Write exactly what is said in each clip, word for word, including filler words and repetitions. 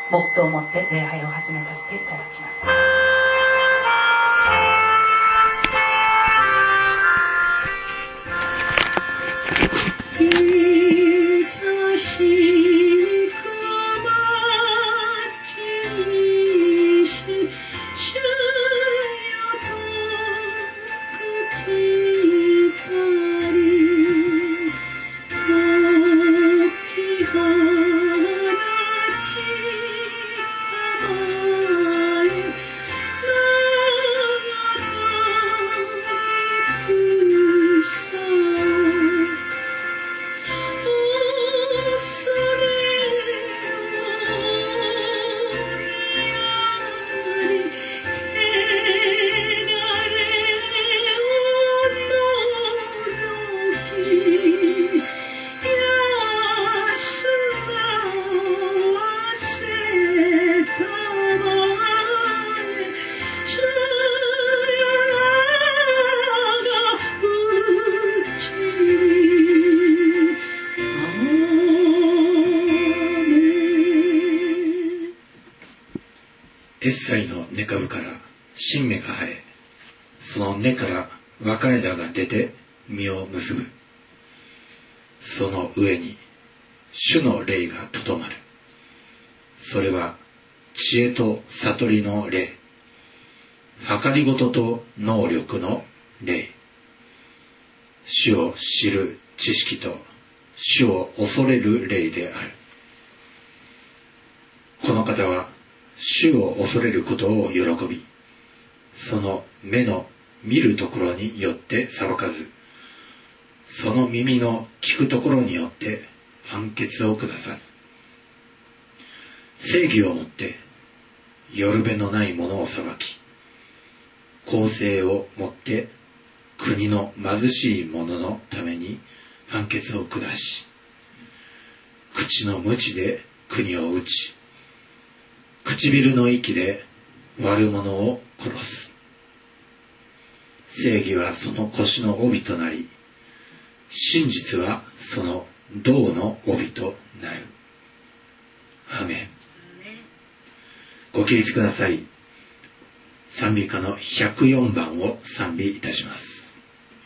黙祷をもって礼拝を始めさせていただきます。 エッサイの根株から新芽が生え、その根から若枝が出て実を結ぶ。その上に主の霊がとどまる。それは知恵と悟りの霊、計りごとと能力の霊、主を知る知識と主を恐れる霊である。この方は主を恐れることを喜び、その目の見るところによって裁かず、その耳の聞くところによって判決を下さず、正義をもってよるべのないものを裁き、公正をもって国の貧しい者のために判決を下し、口の鞭で国を打ち、唇の息で悪者を殺す。正義はその腰の帯となり、真実はその胴の帯となる。アーメン。ご起立ください。賛美歌のひゃくよんばんを賛美いたします。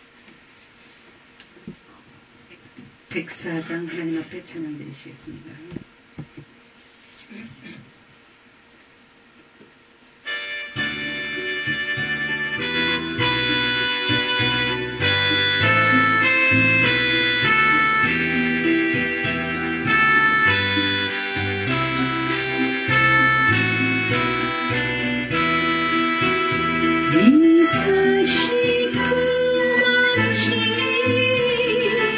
백사장 하나님 앞에 찬양 드리시겠습니다.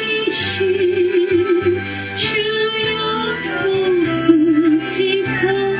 주여 또 그 빛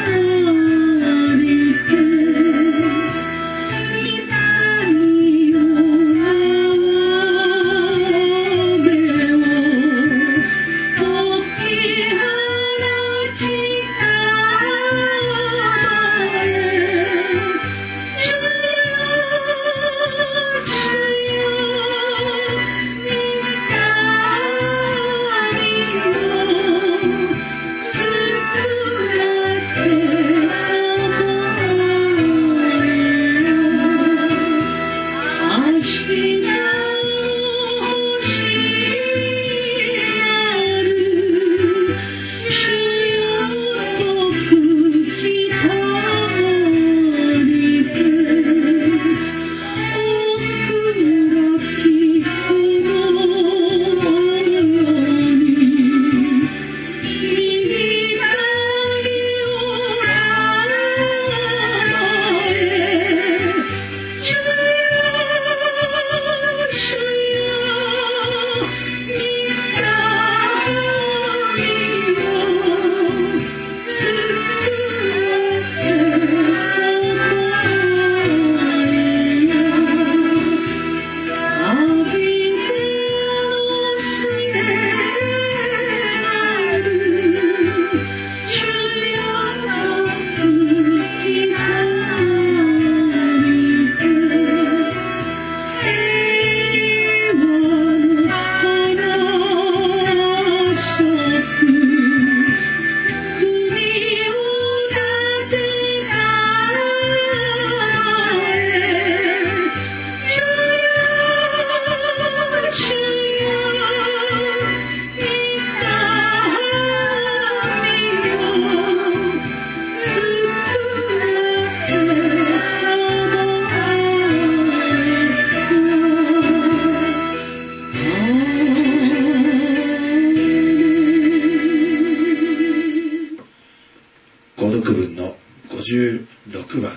読文のごじゅうろくばん。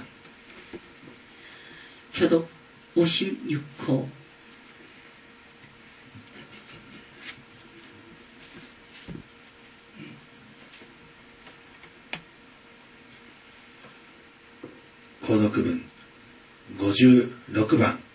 교독 오십육 호. 購読文ごじゅうろくばん。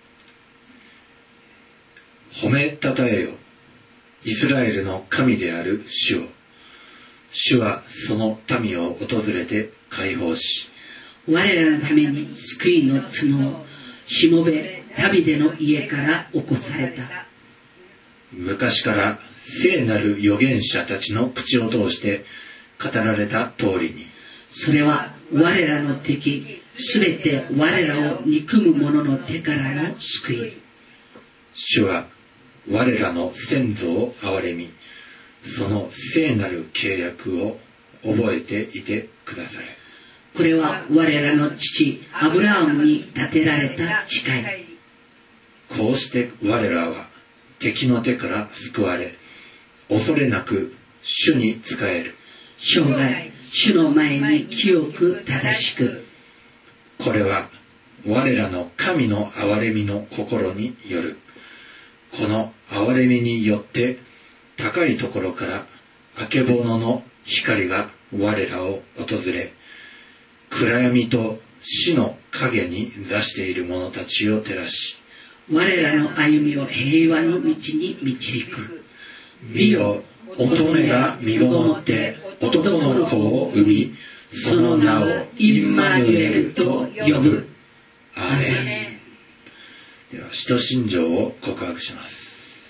褒めたたえよ、イスラエルの神である主を。主はその民を訪れて解放し、 我らのために救いの角をしもべダビデの家から起こされた。 昔から聖なる預言者たちの口を通して語られた通りに、 それは我らの敵、すべて我らを憎む者の手からの救い。 主は我らの先祖を憐れみ、その聖なる契約を覚えていてくだされ。 これは我らの父アブラハムに立てられた誓い。 こうして我らは敵の手から救われ、恐れなく主に仕える。 生涯主の前に清く正しく。 これは我らの神の憐れみの心による。この憐れみによって高いところからあけぼのの光が我らを訪れ、暗闇と死の影に座している者たちを照らし、 我らの歩みを平和の道に導く。 見よ、乙女が身ごもって男の子を産み、その名をインマヌエルと呼ぶ。アーメン。では使徒信条を告白します。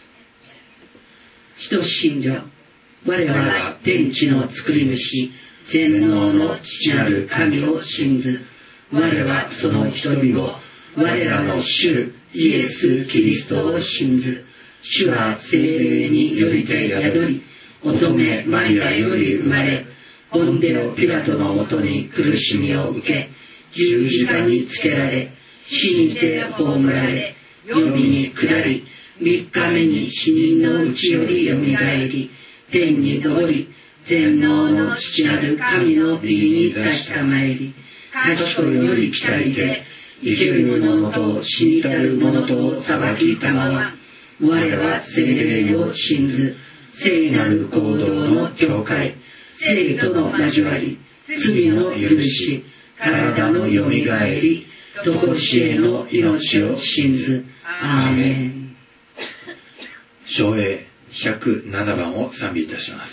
使徒信条。我らは天地の作り主、全能の父なる神を信ず。我はその一人を、我らの主イエス・キリストを信ず。主は聖霊によりて宿り、乙女マリアより生まれ、ポンデオ・ピラトのもとに苦しみを受け、十字架につけられ、死にて葬られ、黄泉に下り、三日目に死人のうちよりよみがえり、天に昇り、全能の父なる神の右に座したまえり、賢いより来たりで、生ける者と死にたる者と裁きたまわ。我は聖霊を信ず、聖なる行動の教会、聖との交わり、罪の許し、体のよみがえり、とこしえの命を信ず。アーメン。 唱詠ひゃくななばんを賛美いたします。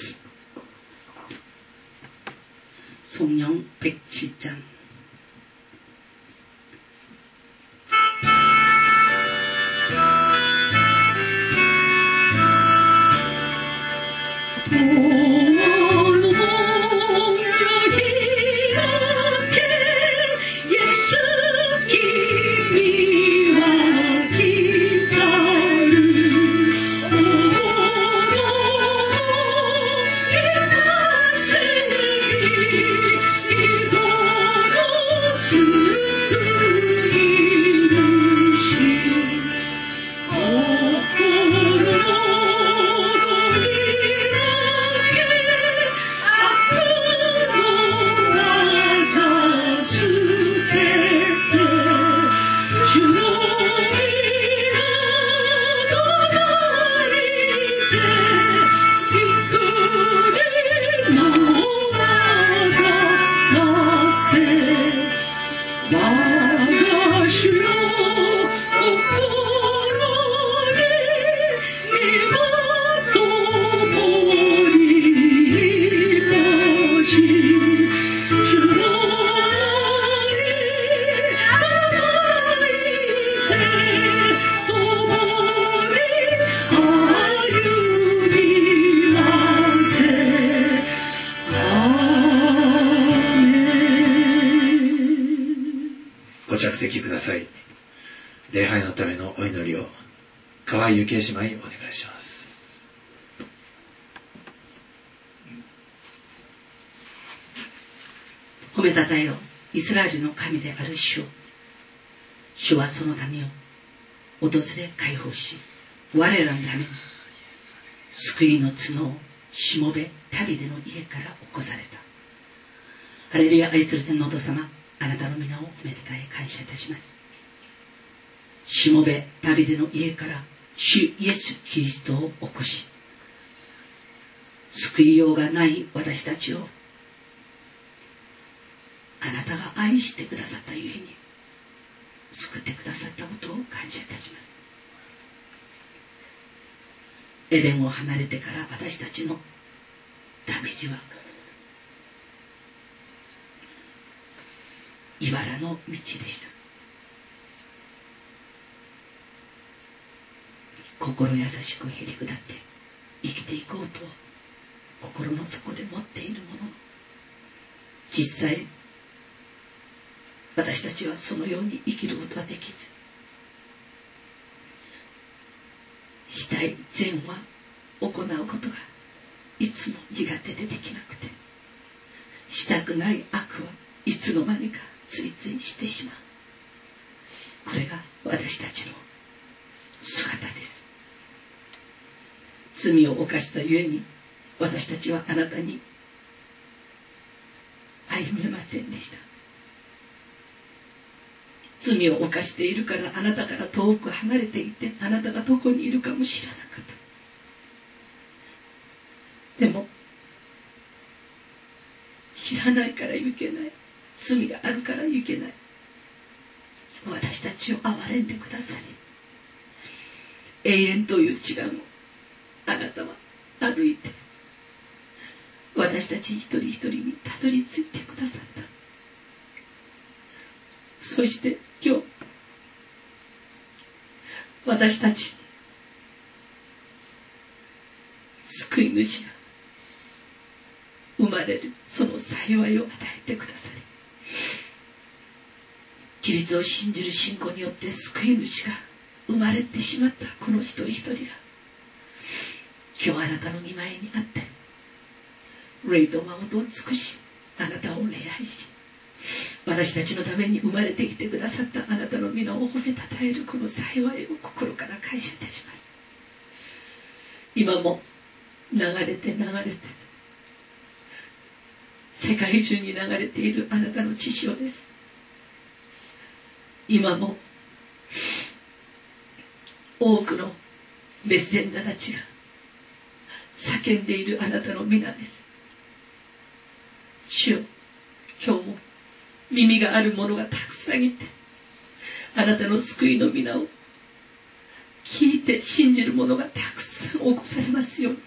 성령 백칠 장. ご着席ください。礼拝のためのお祈りを河合幸恵姉妹にお願いします。 褒めたたえよ、イスラエルの神である主を。主はその民を訪れ解放し、我らのために救いの角をしもべダビデの家から起こされた。 ハレルヤ。愛する天のお父様、あなたの皆を褒めて感謝いたします。しもべダビデの家から主イエス・キリストを起こし、救いようがない私たちをあなたが愛してくださったゆえに救ってくださったことを感謝いたします。エデンを離れてから私たちの旅路は茨の道でした。心優しくへりくだって生きていこうと心の底で持っているもの、実際私たちはそのように生きることはできず、したい善は行うことがいつも苦手でできなくて、したくない悪はいつの間にかついついしてしまう。これが私たちの姿です。罪を犯したゆえに私たちはあなたに歩めませんでした。罪を犯しているからあなたから遠く離れていて、あなたがどこにいるかも知らなかった。でも知らないからいけない、罪があるからいけない、私たちを憐れんでくださり、永遠という地岸をあなたは歩いて私たち一人一人にたどり着いてくださった。そして今日私たちに救い主が生まれるその幸いを与えてくださり、キリストを信じる信仰によって救い主が生まれてしまったこの一人一人が今日あなたの御前にあって霊と誠を尽くしあなたを礼拝し、私たちのために生まれてきてくださったあなたの皆を褒めたたえるこの幸いを心から感謝いたします。今も流れて流れて世界中に流れているあなたの血潮です。今も多くのメッセンジャーたちが叫んでいるあなたの皆です。主よ、今日も耳がある者がたくさんいて、あなたの救いの皆を聞いて信じる者がたくさん起こされますように。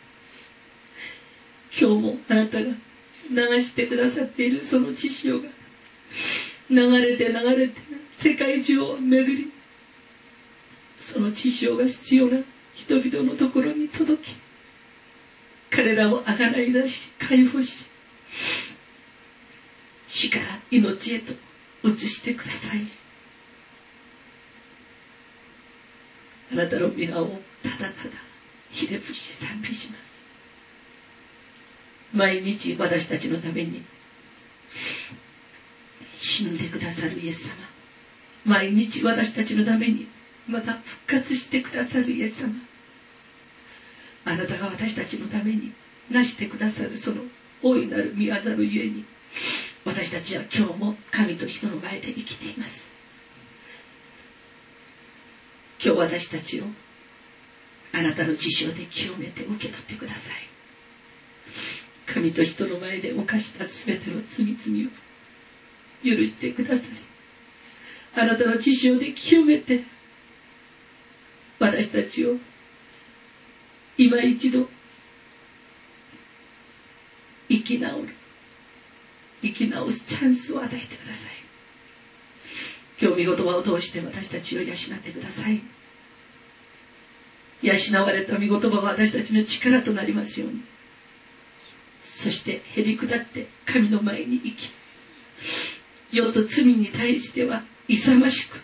今日もあなたが流してくださっているその血潮が流れて流れて世界中を巡り、その血潮が必要な人々のところに届き、彼らをあがない出し解放し、死から命へと移してください。あなたの皆をただただひれ伏し賛美します。毎日私たちのために死んでくださるイエス様、毎日私たちのためにまた復活してくださるイエス様、あなたが私たちのためになしてくださるその大いなる御業のゆえに、私たちは今日も神と人の前で生きています。今日私たちをあなたの血潮で清めて受け取ってください。神と人の前で犯したすべての罪々を許してくださり、あなたの血潮で清めて私たちを今一度生き直る生き直すチャンスを与えてください。今日御言葉を通して私たちを養ってください。養われた御言葉は私たちの力となりますように。そしてへり下って神の前に生き、世と罪に対しては勇ましく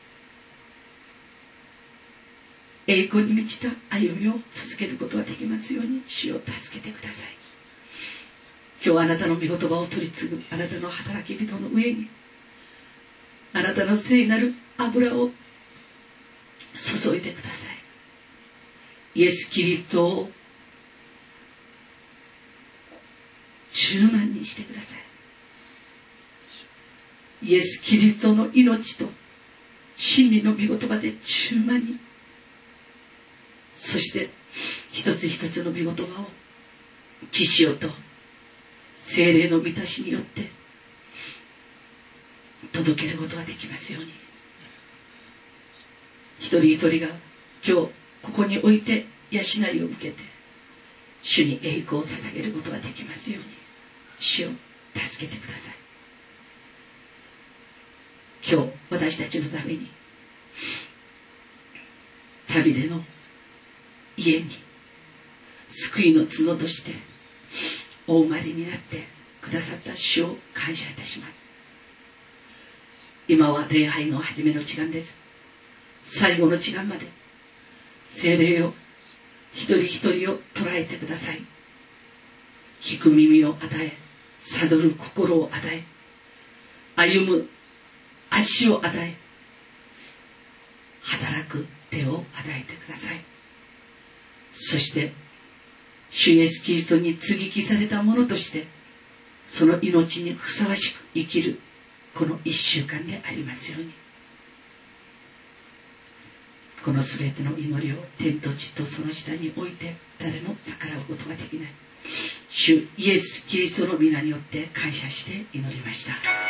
栄光に満ちた歩みを続けることができますように、主を助けてください。今日あなたの御言葉を取り継ぐあなたの働き人の上に、あなたの聖なる油を注いでください。イエス・キリストを充満にしてください。 イエス・キリストの命と真理の御言葉で充満に、そして一つ一つの御言葉を父よと聖霊の満たしによって届けることができますように、一人一人が今日ここにおいて養いを受けて主に栄光を捧げることができますように、主を助けてください。今日私たちのために旅での家に救いの角としてお生まれになってくださった主を感謝いたします。今は礼拝の始めの時間です。最後の時間まで聖霊を一人一人を捉えてください。聞く耳を与え、悟る心を与え、歩む足を与え、働く手を与えてください。そして主イエスキリストに接ぎ木されたものとしてその命にふさわしく生きるこの一週間でありますように、このすべての祈りを天と地とその下に置いて誰も逆らうことができない主イエスキリストの皆によって感謝して祈りました。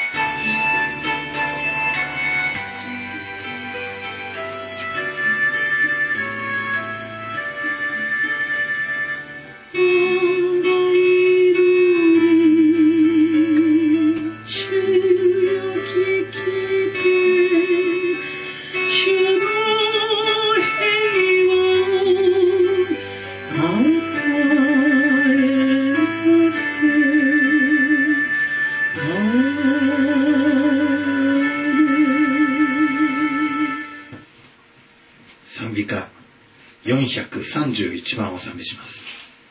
賛美歌よんひゃくさんじゅういちばんを賛美します。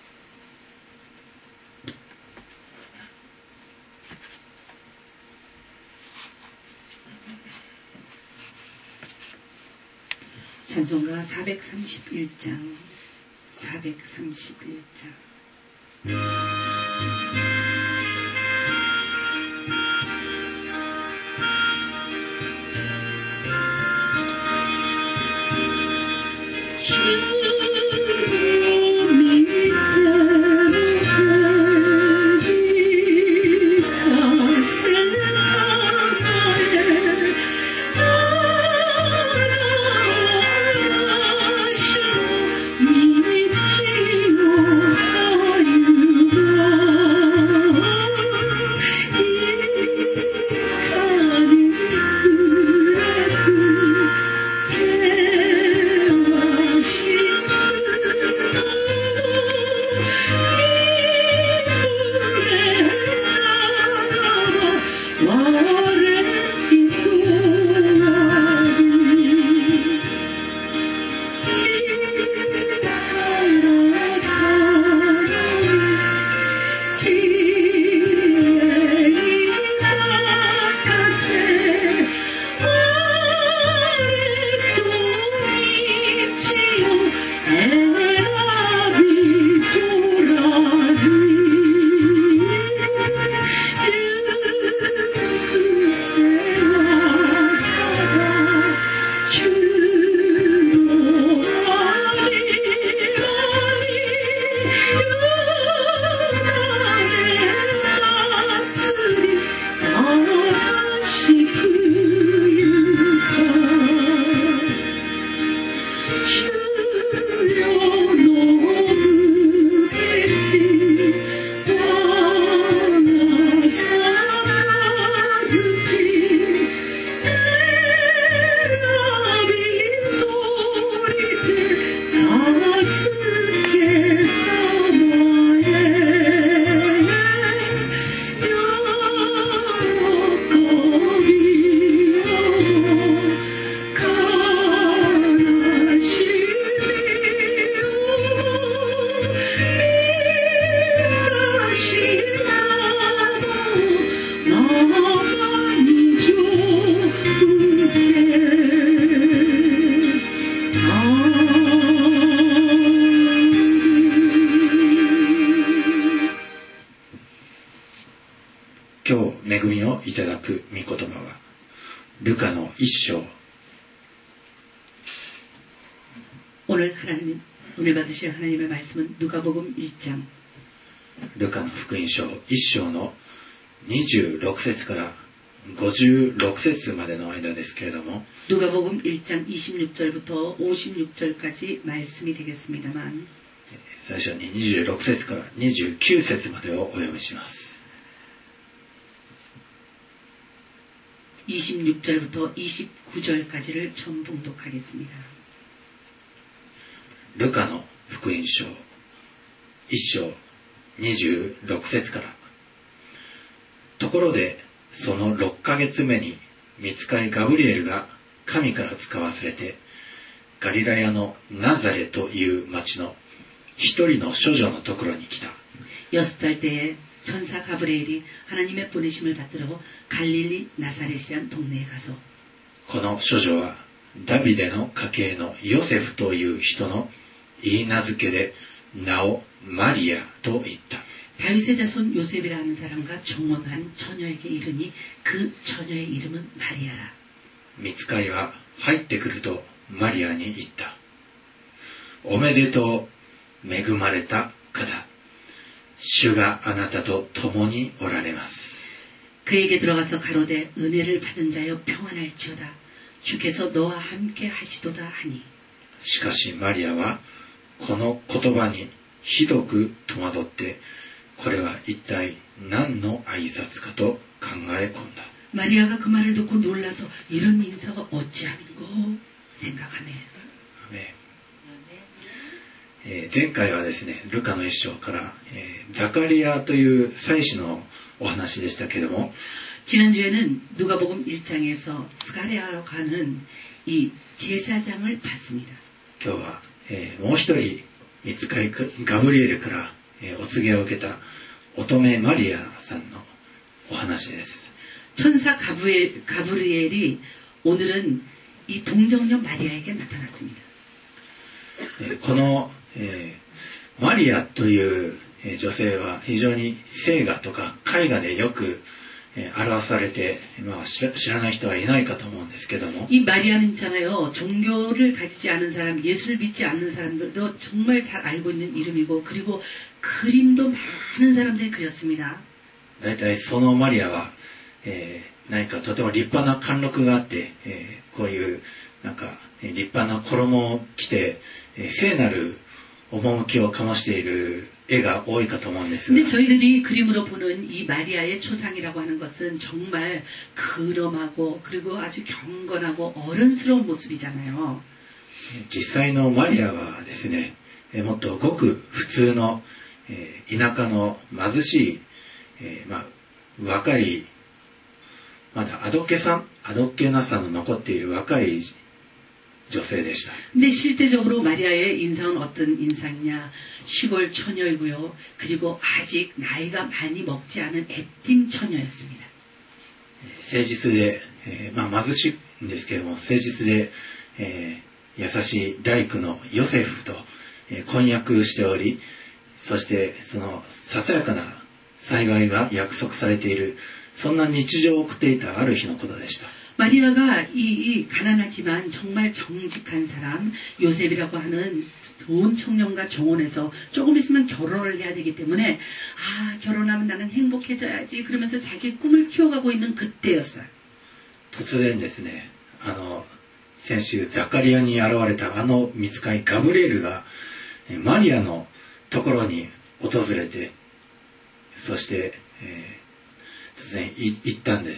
찬송가 사백삼십일 장 사백삼십일 장 믿지 못하여 今日恵みをいただく御言葉はルカの一章。 오늘 하나님 오늘 받으실 하나님의 말씀은 누가복음 일 장 ルカの福音書一章のにじゅうろく節からごじゅうろく節までの間ですけれども、 누가복음 일 장 이십육 절부터 오십육 절까지 말씀이 되겠습니다만 最初ににじゅうろく節からにじゅうきゅう節までをお読みします。 이십육 절부터 이십구 절까지를 처음 봉독하겠습니다. ルカの福音書一章にじゅうろく節から。ところでそのろっかげつめに御使いガブリエルが神から使わされてガリラヤのナザレという町の一人の処女のところに来た。 여섯 달 때에 천사 가브리엘이 하나님의 보내심을 받들어 갈릴리 나사렛이란 동네에 가서 この処女はダビデの家系のヨセフという人の言い名付けで名をマリアと言った。 다윗의 자손 요셉이라는 사람과 정혼한 처녀에게 이르니 그 처녀의 이름은 마리아라. 御使いは入ってくるとマリアに言った。おめでとう、恵まれた方。主があなたと共におられます。 그에게 들어가서 가로되 은혜를 받은 자여 평안할지어다. 주께서 너와 함께 하시도다 하니. しかしマリアはこの言葉にひどく戸惑って、これは一体何の挨拶かと考え込んだ。 마리아가 그 말을 듣고 놀라서 이런 인사가 어찌함인고 생각하네. えー前回はですね、ルカの一章から、えーザカリアという祭司のお話でしたけれども、 지난주에는 누가복음 일 장에서 스가랴라고 하는 이 제사장을 봤습니다. 今日は、えーもう一人御使いガブリエルから、えーお告げを受けた乙女マリアさんのお話です。 천사 가브리엘, 가브리엘이 오늘은 이 동정녀 마리아에게 나타났습니다. えーこの、えーマリアというえー女性は非常に聖画とか絵画でよく、えー表されて、まあ、知ら、知らない人はいないかと思うんですけども、 이 마리아는 있잖아요. 종교를 가지지 않은 사람, 예수를 믿지 않는 사람들도 정말 잘 알고 있는 이름이고, 그리고 그림도 많은 사람들이 그렸습니다. 大体そのマリアは、えー何かとても立派な貫禄があって、えーこういうなんかえー立派な衣を着て、えー聖なる趣を醸している絵が多いかと思うんですが、 근데 저희들이 그림으로 보는 이 마리아의 초상이라고 하는 것은 정말 근엄하고 그리고 아주 경건하고 어른스러운 모습이잖아요. 実際のマリアはですね、えーもっとごく普通の、えー田舎の貧しい、えーまあ、若いまだあどけさん、あどけなさの残っている若い女性でした。 근데 실제적으로 마리아의 인상은 어떤 인상이냐? 시골 처녀이고요. 그리고 아직 나이가 많이 먹지 않은 애띤 처녀였습니다. 誠実で、えーまあ、貧しいんですけれども、誠実で、えー優しい大工のヨセフと、えー婚約しており、そしてそのささやかな幸いが約束されている、そんな日常を送っていたある日のことでした。 마리아가 이, 이 가난하지만 정말 정직한 사람 요셉이라고 하는 좋은 청년과 정혼해서 조금 있으면 결혼을 해야 되기 때문에 아 결혼하면 나는 행복해져야지 그러면서 자기 꿈을 키워가고 있는 그때였어요. 突然ですね、あの先週ザカリアに現れたあの御使いガブリエルがえーマリアのところに訪れて、そして、えー突然い言ったんです。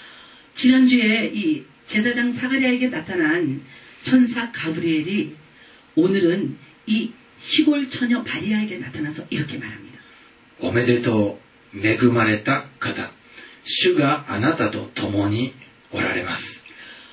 지난주에 이 제사장 사가랴에게 나타난 천사 가브리엘이 오늘은 이 시골 처녀 마리아에게 나타나서 이렇게 말합니다. おめでとう、恵まれた方、主があなたと共におられます。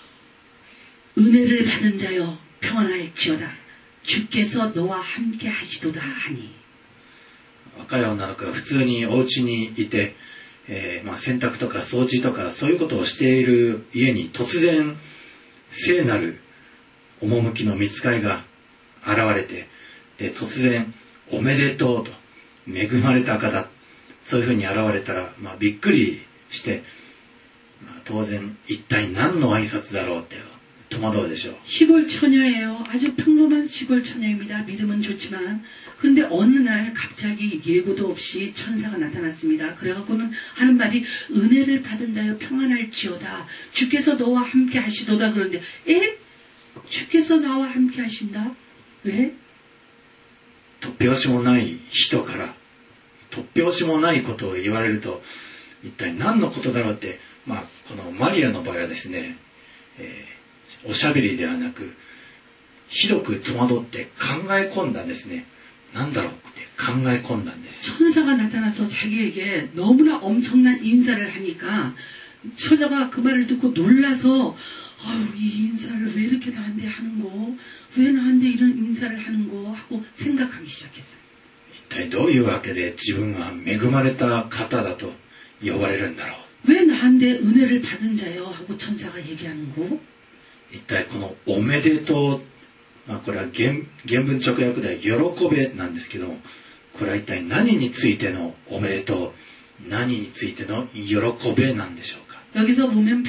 은혜를 받은 자여 평안할지어다. 주께서 너와 함께 하시도다 하니. 若い女の子が普通にお家にいて、えーまあ、洗濯とか掃除とかそういうことをしている家に突然聖なる趣の御使いが現れて、で突然おめでとうと、恵まれた方、 そういうふうに現れたら、まあ、びっくりして、まあ、当然一体何の挨拶だろうって戸惑うでしょう。 시골 처녀예요. 아주 평범한 시골 처녀입니다. 믿음은 좋지만 근데 어느 날 갑자기 예고도 없이 천사가 나타났습니다. 그래갖고는 하는 말이 은혜를 받은 자여 평안할지어다. 주께서 너와 함께 하시도다. 그런데 에? 주께서 나와 함께 하신다? 왜? 突拍子もない人から突拍子もないことを言われると一体何のことだろうって、まあ、このマリアの場合はですね、えー、おしゃべりではなくひどく戸惑って考え込んだんですね。何だろうって考え込んだんです。 천사가 나타나서 자기에게 너무나 엄청난 인사를 하니까 처녀가 그 말을 듣고 놀라서 아유, 이 인사를 왜 이렇게 나한테 하는 거? 왜 나한테 이런 인사를 하는 거? 하고 생각하기 시작했어요. 一体どういうわけで自分は恵まれた方だと呼ばれるんだろう。 왜 나한테 은혜를 받은 자요? 하고 천사가 얘기하는 거? 一体このおめでとう、まあ、これは 原, 原文直訳では喜べなんですけども、これは一体何についてのおめでとう、何についての喜べなんでしょうか。 여기서 보면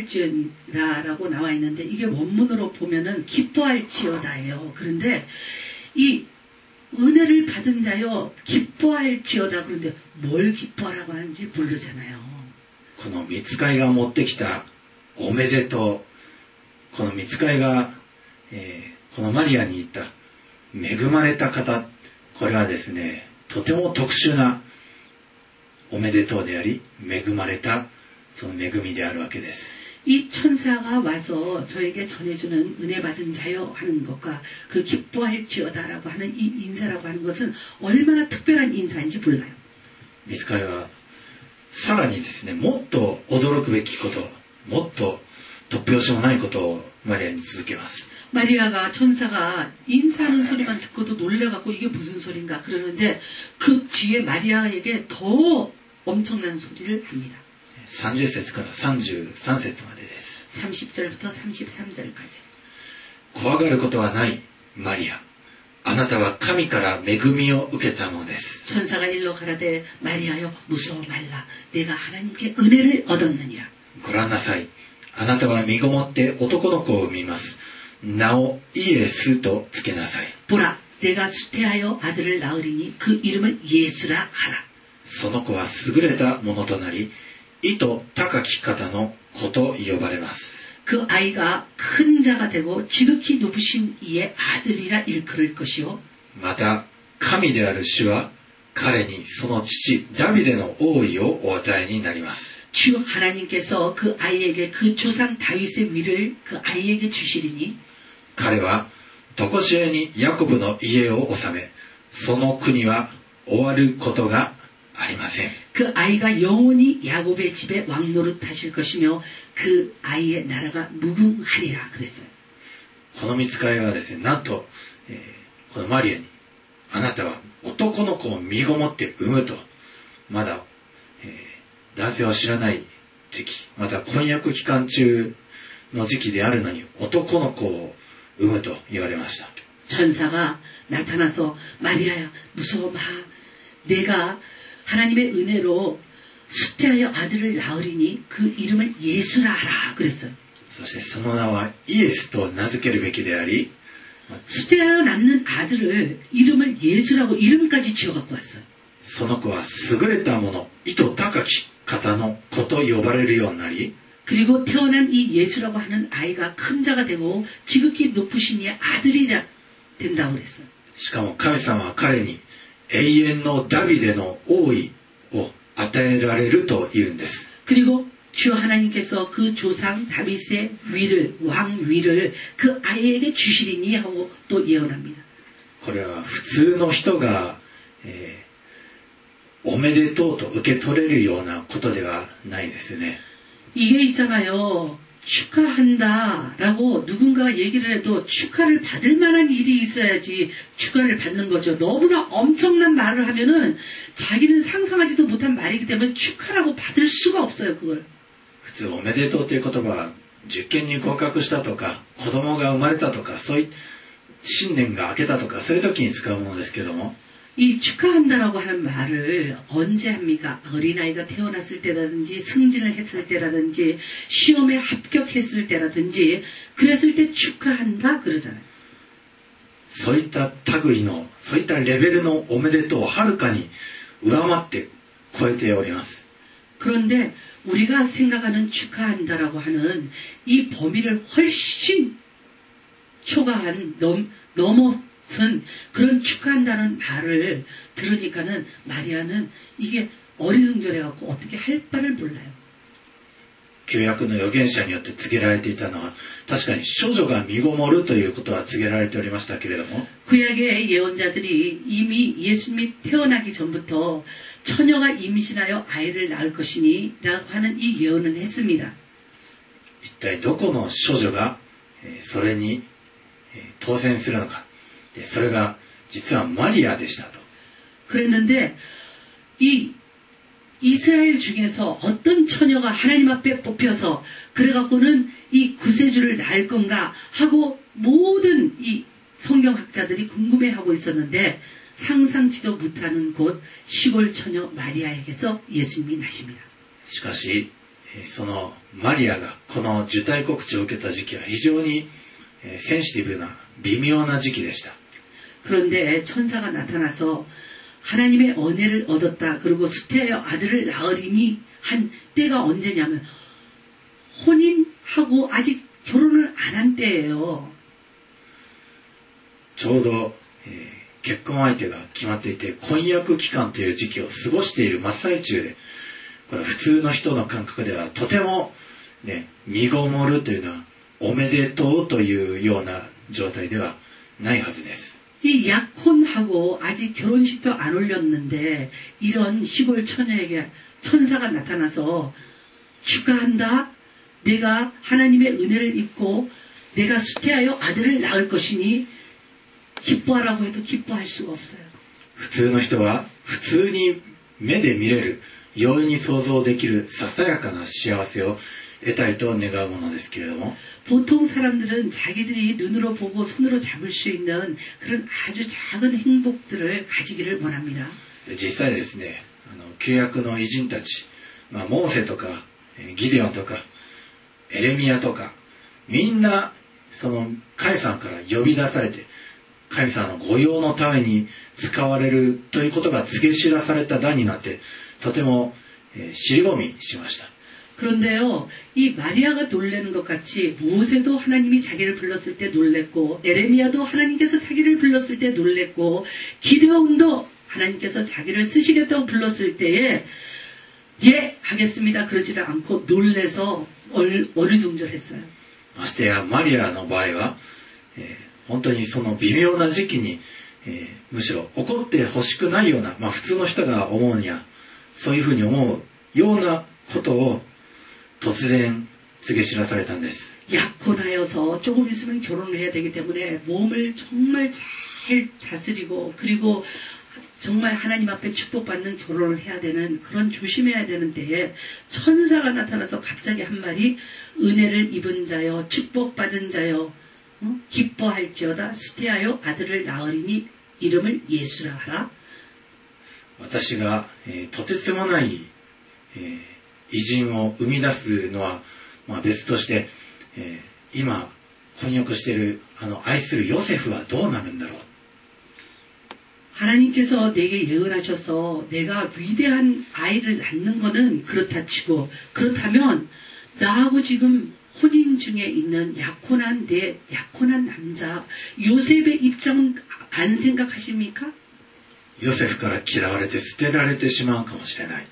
평안할지어다라고 나와 있는데 이게 원문으로 보면은 기뻐할지어다예요. 그런데 이 은혜를 받은 자요 기뻐할지어다. 그런데 뭘 기뻐하라고 하는지 모르잖아요. この御使いが持ってきたおめでとう、この御使いが、えー、このマリアに言った恵まれた方、これはですね、とても特殊なおめでとうであり、恵まれたその恵みであるわけです。 이 천사가 와서 저에게 전해주는 은혜 받은 자요 하는 것과 그 기뻐할지어다라고 하는 이 인사라고 하는 것은 얼마나 특별한 인사인지 몰라요. 御使いはさらにですね、もっと驚くべきこと、もっと突拍子もないことをマリアに続けます。 마리아가 천사가 인사하는 소리만 듣고도 놀래갖고 이게 무슨 소린가 그러는데 그 뒤에 마리아에게 더 엄청난 소리를 합니다. さんじゅっ節からさんじゅうさん節までです。 삼십 절부터 삼십삼 절까지. 怖がることはないマリア、あなたは神から恵みを受けたのです。 천사가 일러 가라되 마리아여 무서워 말라 내가 하나님께 은혜를 얻었느니라. ご覧なさい、あなたは身ごもって男の子を産みます。名をイエスとつけなさい。 보라 내가 수태하여 아들을 낳으리니 그 이름을 예수라 하라. その子は優れたものとなり、意図高き方の子と呼ばれます。 그 아이가 큰 자가 되고 지극히 높으신 이의 아들이라 일컬을 것이요. また神である主は彼にその父ダビデの王位をお与えになります。 주 하나님께서 그 아이에게 그 조상 다윗의 위를 그 아이에게 주시리니 彼は常しえにヤコブの家を治め、その国は終わることがありません。 그 아이가 영원히 야곱의 집에 왕노릇하실 것이며 그 아이의 나라가 무궁하리라 그랬어요. この御使いはですね、なんと、えー、このマリアにあなたは男の子を身ごもって産むと、まだ、えー、男性は知らない時期、また婚約期間中の時期であるのに男の子を産むと言われました。 천사가 나타나서 마리아야 무서워 마 내가 하나님의 은혜로 수태하여 아들을 낳으리니 그 이름을 예수라 하라 그랬어요. そしてその名はイエスと名付けるべきであり、 수태하여 낳는 아들을 이름을 예수라고 이름까지 지어갖고 왔어요. その子は優れたもの、意図高き方の子と呼ばれるようになり、 그리고 태어난 이 예수라고 하는 아이가 큰 자가 되고 지극히 높으신 이의 아들이 된다고 그랬어요. しかも神様は彼に永遠のダビデの王位を与えられると言うんです。 그리고 주 하나님께서 그 조상 다윗의 위를 왕 위를 그 아이에게 주시리니 하고 또 예언합니다. これは普通の人が、えー、おめでとうと受け取れるようなことではないですね。 이게 있잖아요. 축하한다라고 누군가 얘기를 해도 축하를 받을 만한 일이 있어야지 축하를 받는 거죠. 너무나 엄청난 말을 하면은 자기는 상상하지도 못한 말이기 때문에 축하라고 받을 수가 없어요. 그걸. 普通おめでとうという言葉は受験に合格したとか子供が生まれたとかそういう新年が明けたとかそういう時に使うものですけども、 이 축하한다라고 하는 말을 언제 합니까? 어린아이가 태어났을 때라든지 승진을 했을 때라든지 시험에 합격했을 때라든지 그랬을 때 축하한다 그러잖아요. そういった類の、そういったレベルのおめでとうをはるかに上回って超えております。 그런데 우리가 생각하는 축하한다라고 하는 이 범위를 훨씬 초과한 넘, 넘어선 그런 축하한다는 말을 들으니까는 마리아는 이게 어리둥절해갖고 어떻게 할 바를 몰라요. 旧約の預言者によって告げられていたのは確かに処女が身ごもるということは告げられておりましたけれども 구약의 예언자들이 이미 예수님이 태어나기 전부터 처녀가 임신하여 아이를 낳을 것이니 라고 하는 이 예언은 했습니다. 一体どこの処女がそれに当選するのかそれが実はマリアでしたと 그랬는데 이 이스라엘 중에서 어떤 처녀가 하나님 앞에 뽑혀서 그래갖고는 이 구세주를 낳을 건가 하고 모든 이 성경학자들이 궁금해하고 있었는데 상상치도 못하는 곳 시골 처녀 마리아에게서 예수님이 나십니다. しかしそのマリアがこの受胎告知を受けた時期は非常にセンシティブな微妙な時期でした。 그런데 천사가 나타나서 하나님의 은혜를 얻었다. 그리고 수태하여 아들을 낳으리니 한 때가 언제냐면 혼인하고 아직 결혼을 안 한 때예요. ちょうど、えー、結婚相手が決まっていて婚約期間という時期を過ごしている真っ最中でこれは普通の人の感覚ではとても、ね、身ごもるというのはおめでとうというような状態ではないはずです。 이 약혼하고 아직 결혼식도 안 올렸는데 이런 시골 처녀에게 천사가 나타나서 축하한다. 내가 하나님의 은혜를 입고 내가 수태하여 아들을 낳을 것이니 기뻐하라고 해도 기뻐할 수가 없어요. 普通の人は普通に目で見れる容易に想像できるささやかな幸せを得たいと願うものですけれども 보통 사람들은 자기들이 눈으로 보고 손으로 잡을 수 있는 그런 아주 작은 행복들을 가지기를 원합니다. 実際ですね、あの旧約の偉人たち、まあ、モーセとかギデオンとかエレミヤとかみんなその神様から呼び出されて神様の御用のために使われるということが告げ知らされた段になってとても尻込みしました。 그런데요, 이 마리아가 놀라는 것 같이 모세도 하나님이 자기를 불렀을 때 놀랬고 에레미야도 하나님께서 자기를 불렀을 때 놀랬고 기드온도 하나님께서 자기를 쓰시겠다고 불렀을 때에 예 하겠습니다 그러지를 않고 놀래서 얼, 어리둥절했어요. ましてやマリアの場合は、えー、本当にその微妙な時期に、えー、むしろ怒ってほしくないような、まあ、普通の人が思うにはそういうふうに思うようなことを 突然告げ知らされたんです。 약혼하여서 조금 있으면 결혼을 해야 되기 때문에 몸을 정말 잘 다스리고 그리고 정말 하나님 앞에 축복받는 결혼을 해야 되는 그런 조심해야 되는 때에 천사가 나타나서 갑자기 한 말이 은혜를 입은 자여 축복받은 자여 어? 기뻐할지어다 수태하여 아들을 낳으리니 이름을 예수라 하라. 私が、えー、とてつもない、えー 偉人を生み出すのは、まあ、別として、えー、今翻訳しているあの愛するヨセフはどうなるんだろう 하나님께서 내게 예언하셔서 내가 위대한 아이를 낳는 거는 그렇다 치고 그렇다면 나하고 지금 혼인 중에 있는 약혼한 내 약혼한 남자 요셉의 입장은 안 생각하십니까? ヨセフから嫌われて捨てられてしまうかもしれない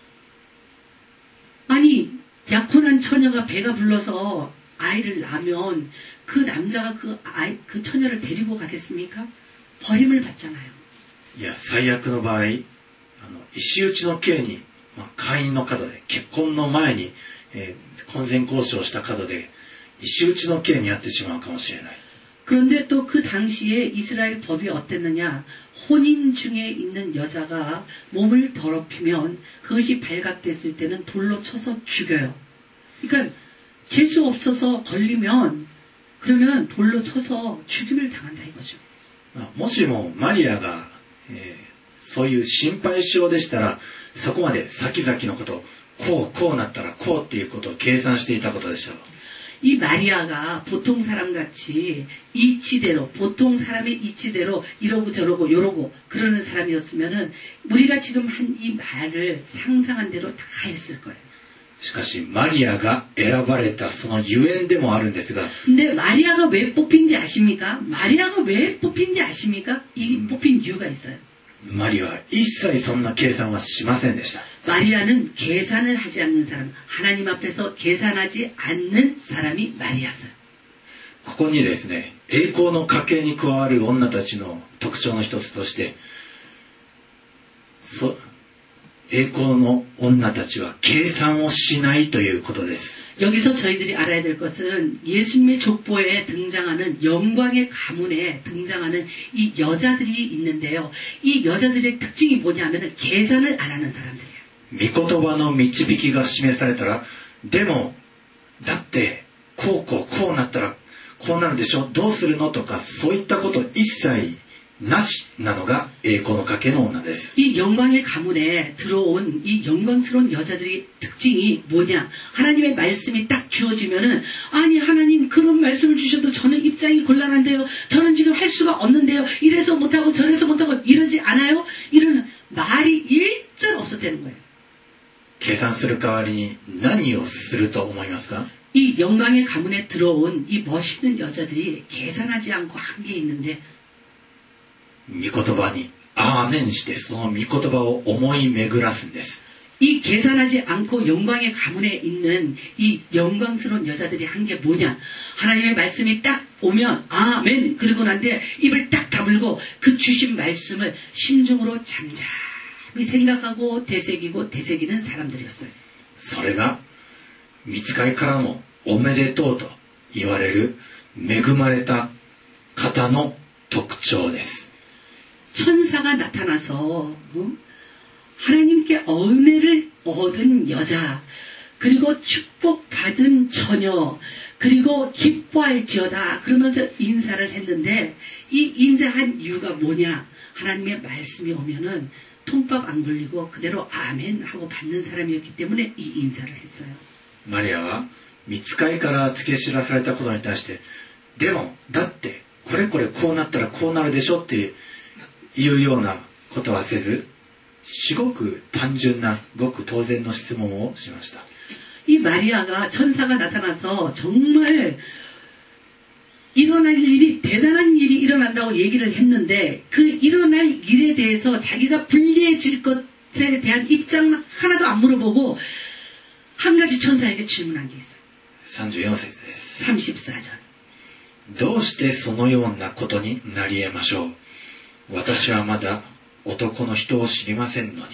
아니 약혼한 처녀가 배가 불러서 아이를 낳으면 그 남자가 그 아이 그 처녀를 데리고 가겠습니까? 버림을 받잖아요. いや最悪の場合あの石打ちの刑に、まあ、会員の角で結婚の前に、えー、婚前交渉した角で石打ちの刑にあってしまうかもしれない 그런데 또 그 당시에 이스라엘 법이 어땠느냐? 혼인 중에 있는 여자가 몸을 더럽히면 그것이 발각됐을 때는 돌로 쳐서 죽여요. 그러니까 질 수 없어서 걸리면 그러면 돌로 쳐서 죽임을 당한다 이거죠. もしもマリアが、えー、 そういう心配性でしたら、そこまで先々のこと、こう、こうなったらこうっていうことを計算していたことでしょう。 이 마리아가 보통 사람같이 이치대로, 보통 사람의 이치대로 이러고 저러고 요러고 그러는 사람이었으면은 우리가 지금 한 이 말을 상상한 대로 다 했을 거예요. しかしマリアが選ばれたそのゆえんでもあるんですが、 근데 마리아가 왜 뽑힌지 아십니까? 마리아가 왜 뽑힌지 아십니까? 이 뽑힌 이유가 있어요. マリアは一切そんな計算はしませんでした。 마리아는 계산을 하지 않는 사람, 하나님 앞에서 계산하지 않는 사람이 마리아였어요. ここにですね、栄光の家系に加わる女たちの特徴の一つとして、そ栄光の女たちは計算をしないということです。 여기서 저희들이 알아야 될 것은 예수님의 족보에 등장하는 영광의 가문에 등장하는 이 여자들이 있는데요. 이 여자들의 특징이 뭐냐면 계산을 안 하는 사람들이에요. 御言葉の導きが示されたら、でもだってこうこうこうなったらこうなるでしょ、どうするのとか、そういったこと一切なしなのが栄光の家系の女です。 이 영광의 가문에 들어온 이 영광스러운 여자들의 특징이 뭐냐? 하나님의 말씀이 딱 주어지면은, 아니 하나님 그런 말씀을 주셔도 저는 입장이 곤란한데요. 저는 지금 할 수가 없는데요. 이래서 못하고 저래서 못하고 이러지 않아요? 이런 말이 일절 없었다는 거예요. 計算する代わりに何をすると思いますか？ 이 영광의 가문에 들어온 이 멋있는 여자들이 계산하지 않고 한 게 있는데, 御言葉にアーメンしてその御言葉を思い巡らすんです。 이 계산하지 않고 영광의 가문에 있는 이 영광스러운 여자들이 한 게 뭐냐? 하나님의 말씀이 딱 오면 아멘 그러고 난데 입을 딱 다물고 그 주신 말씀을 심중으로 잠잠히 생각하고 되새기고 되새기는 사람들이었어요. それが御使いからもおめでとうと言われる恵まれた方の特徴です。 천사가 나타나서 어? 하나님께 은혜를 얻은 여자, 그리고 축복받은 처녀, 그리고 기뻐할지어다 그러면서 인사를 했는데, 이 인사한 이유가 뭐냐? 하나님의 말씀이 오면은 통밥 안 굴리고 그대로 아멘 하고 받는 사람이었기 때문에 이 인사를 했어요. マリアは御使いから告げ知らされたことに対して、でもだってこれこれこうなったらこうなるでしょっていうようなことはせず、至極単純なごく当然の質問をしました。 이 마리아가 천사가 나타나서 정말 일어날 일이 대단한 일이 일어난다고 얘기를 했는데, 그 일어날 일에 대해서 자기가 불리해질 것에 대한 입장은 하나도 안 물어보고 한 가지 천사에게 질문한 게 있어요. さんじゅうよん節です。 삼십사 절. どうしてそのようなことになり得ましょう。私はまだ男の人を知りませんのに。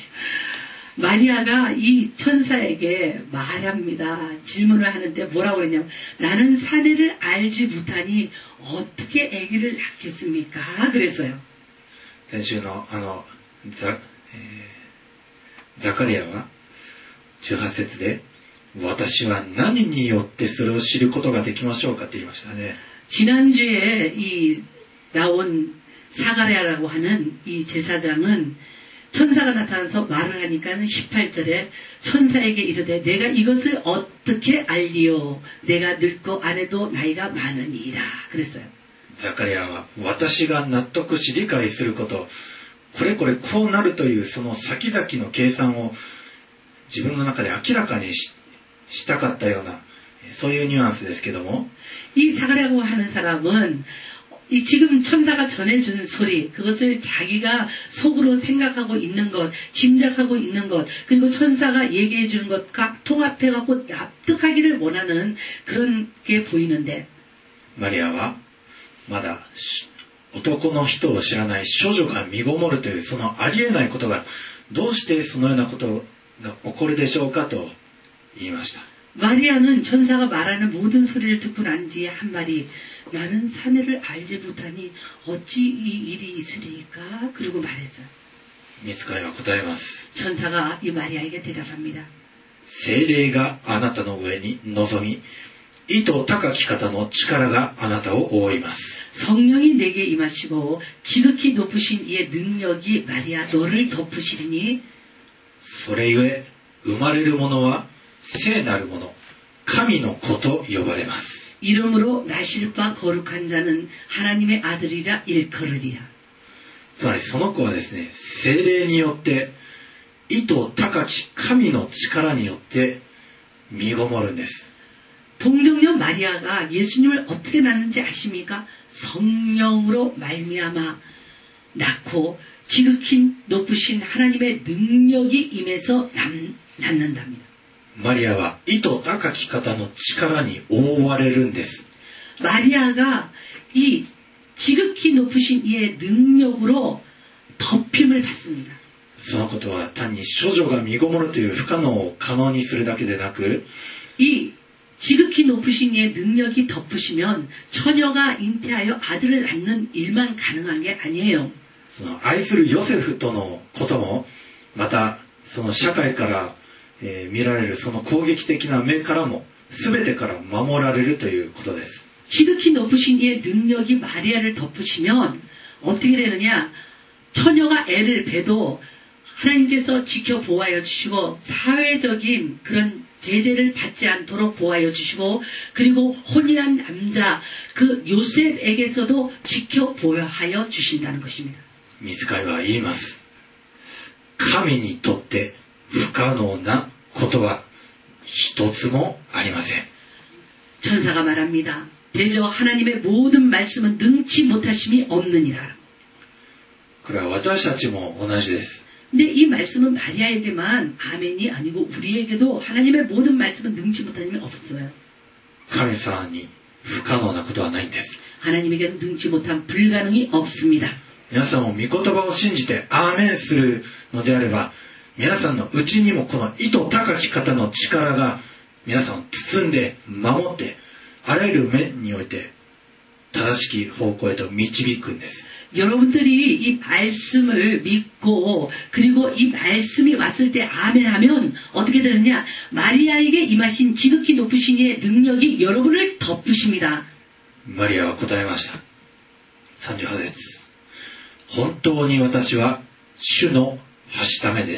마리아가 이 천사에게 말합니다. 질문을 하는데 뭐라고 그랬냐면, 나는 사내를 알지 못하니 어떻게 아기를 낳겠습니까? 그랬어요. 先週のあの ザ, えー、ザカリアはじゅうはち節で、私は何によってそれを知ることができましょうかって言いましたね。 지난주에 이 나온 사가랴라고 하는 이 제사장은 천사가 나타나서 말을 하니까 십팔 절에 천사에게 이르되, 내가 이것을 어떻게 알리요? 내가 늙고 아내도 나이가 많으니이다. 그랬어요. ザカリアは私が納得し理解すること、これこれこうなるというその先々の計算を自分の中で明らかに し, したかったような、そういうニュアンスですけども、 이 사가랴라고 하는 사람은 이 지금 천사가 전해주는 소리, 그것을 자기가 속으로 생각하고 있는 것, 짐작하고 있는 것, 그리고 천사가 얘기해 주는 것과 통합해갖고 납득하기를 원하는 그런 게 보이는데, マリアはまだ男の人を知らない処女が身ごもるというそのありえないことがどうしてそのようなことが起こるでしょうかと言いました。 마리아는 천사가 말하는 모든 소리를 듣고 난 뒤에 한 말이, 나는 사내를 알지 못하니 어찌 이 일이 있으리까? 그러고 말했어요. 御使いは答えます。 천사가 이 마리아에게 대답합니다. 聖霊があなたの上に臨み、 意図高き方の力があなたを覆います。 성령이 내게 임하시고 지극히 높으신 이의 능력이 마리아 너를 덮으시리니 それゆえ生まれるものは聖なるもの、神の子と呼ばれます。 이름으로 나실 바 거룩한 자는 하나님의 아들이라 일컬으리라. つまりその子はですね、聖霊によって意図高き神の力によって身ごもるんです。 동정녀 마리아가 예수님을 어떻게 낳는지 아십니까? 성령으로 말미암아 낳고 지극히 높으신 하나님의 능력이 임해서 남, 낳는답니다. マリアは意図高き方の力に覆われるんです。 마리아가 이 지극히 높으신 이의 능력으로 덮임을 받습니다. そのことは単に処女が身ごもるという不可能を可能にするだけでなく、 이 지극히 높으신 이의 능력이 덮으시면 처녀가 잉태하여 아들을 낳는 일만 가능한 게 아니에요. その愛するヨセフとのことも、またその社会から、えー、見られるその攻撃的な目からも全てから守られるということです。 지극히 높으신 이의 능력이 마리아를 덮으시면 어떻게 되느냐? 처녀가 애를 배도 하나님께서 지켜 보호하여 주시고 사회적인 그런 제재를 받지 않도록 보호하여 주시고 그리고 혼인한 남자 그 요셉에게서도 지켜 보호하여 주신다는 것입니다. 御使いは言います。神にとって不可能なことは一つもありません。 천사가 말합니다. 대저 하나님의 모든 말씀은 능치 못하심이 없느니라. これは私たちも同じです。 근데 이 말씀은 마리아에게만 아멘이 아니고 우리에게도 하나님의 모든 말씀은 능치 못하심이 없어요. 神様に不可能なことはないんです。 하나님에게는 능치 못한 불가능이 없습니다. 皆さんも御言葉を信じてアーメンするのであれば、皆さんのうちにもこの意図高き方の力が皆さんを包んで守ってあらゆる面において正しき方向へと導くんです。 여러분들이 이 말씀을 믿고 그리고 이 말씀이 왔을 때 아멘하면 어떻게 되느냐? 마리아에게 임하신 지극히 높으신 이의 능력이 여러분을 덮으십니다. マリアは答えました。さんじゅうはち節。本当に私は主のはしためです。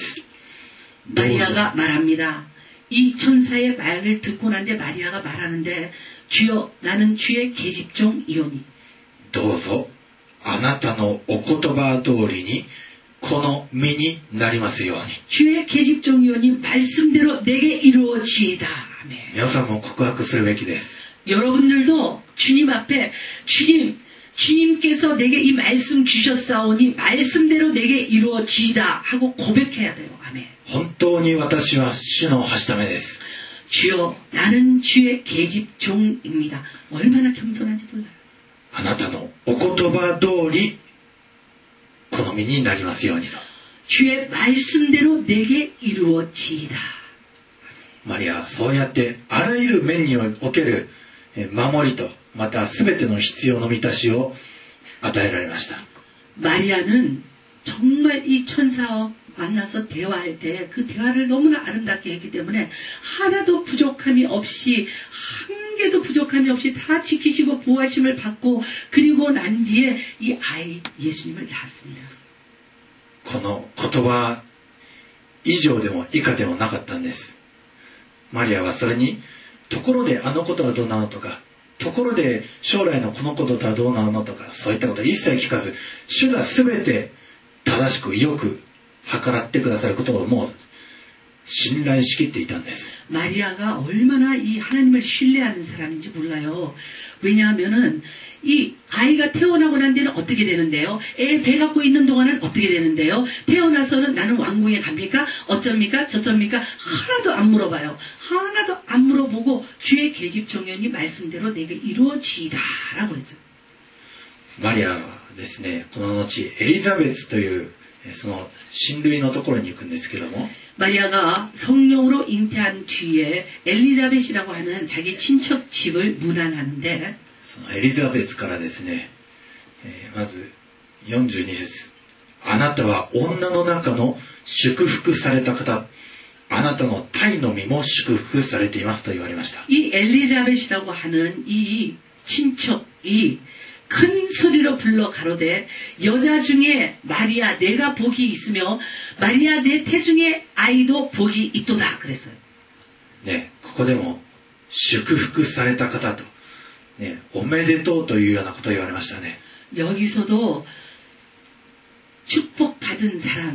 마리아가 말합니다. 이 천사의 말을 듣고 난 뒤에 마리아가 말하는데 주여 나는 주의 계집종이오니 どうぞあなたのお言葉通りにこの身になりますように。 주의 계집종이오니 말씀대로 내게 이루어지이다. 아멘. 皆さんも告白するべきです。 여러분들도 주님 앞에 주님 주님께서 내게 이 말씀 주셨사오니 말씀대로 내게 이루어지이다 하고 고백해야 돼요. 아멘. 本当に私は主のはしためです。 주여 나는 주의 계집종입니다. 얼마나 겸손한지 몰라요. あなたのお言葉通りこの身になりますようにと。 주의 말씀대로 내게 이루어지이다. マリアはそうやってあらゆる面における守りとまた全ての必要の満たしを与えられました。 마리아는 정말 이 천사와 만나서 대화할 때 그 대화를 너무나 아름답게 했기 때문에 하나도 부족함이 없이 한 개도 부족함이 없이 다 지키시고 보호하심을 받고 그리고 난 뒤에 이 아이 예수님을 낳았습니다. この言葉以上でも以下でもなかったんです。マリアはそれにところであのことはどうなのとか、ところで将来のこのこととはどうなのとか、そういったことは一切聞かず、主が全て正しくよく計らってくださることをもう信頼しきっていたんです。 마리아가 얼마나 이 하나님을 신뢰하는 사람인지 몰라요. 왜냐하면은 이 아이가 태어나고 난 뒤는 어떻게 되는데요? 애 배 갖고 있는 동안은 어떻게 되는데요? 태어나서는 나는 왕궁에 갑니까? 어쩝니까? 저쩝니까? 하나도 안 물어봐요. 하나도 안 물어보고 주의 계집종연이 말씀대로 내게 이루어지이다라고 했어요. マリアはですね、この後エリザベスというその親類のところに行くんですけども、 마리아가 성령으로 잉태한 뒤에 엘리자벳이라고 하는 자기 친척 집을 문안하는데 そのエリザベスからですね、えー、まずよんじゅうに節。あなたは女の中の祝福された方、 あなたの胎の実も祝福されていますと言われました。 이 엘리자벳이라고 하는 이 친척이 큰 소리로 불러 가로되 여자 중에 마리아 내가 복이 있으며 마리아 내 태중에 아이도 복이 있도다 그랬어요. ね、ここでも祝福された方と、ね、おめでとうというようなことを言われましたね。 여기서도 축복받은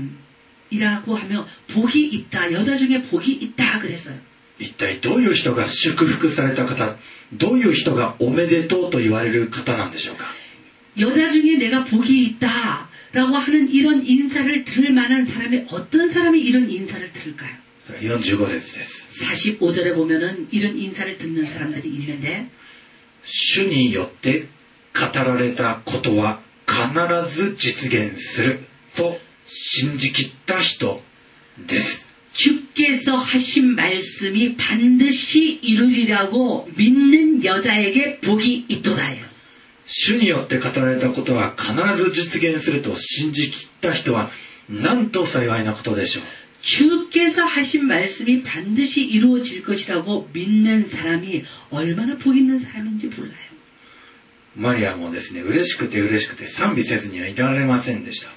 사람이라고 하며 복이 있다. 여자 중에 복이 있다 그랬어요. 一体どういう人が祝福された方、どういう人がおめでとうと言われる方なんでしょうか。 여자 중에 내가 복이 있다 라고 하는 이런 인사를 들을 만한 사람이 어떤 사람이 이런 인사를 들을까요? それはよんじゅうご節です。 사십오 절에 보면은 이런 인사를 듣는 사람들이 있는데 主によって語られたことは必ず実現すると信じきった人です。 주께서 하신 말씀이 반드시 이루리라고 믿는 여자에게 복이 있도다예요. 主によって語られたことは必ず実現すると信じきった人はなんと幸いなことでしょう。 주께서 하신 말씀이 반드시 이루어질 것이라고 믿는 사람이 얼마나 복 있는 사람인지 몰라요. マリアもですね、嬉しくて嬉しくて賛美せずにはいられませんでした。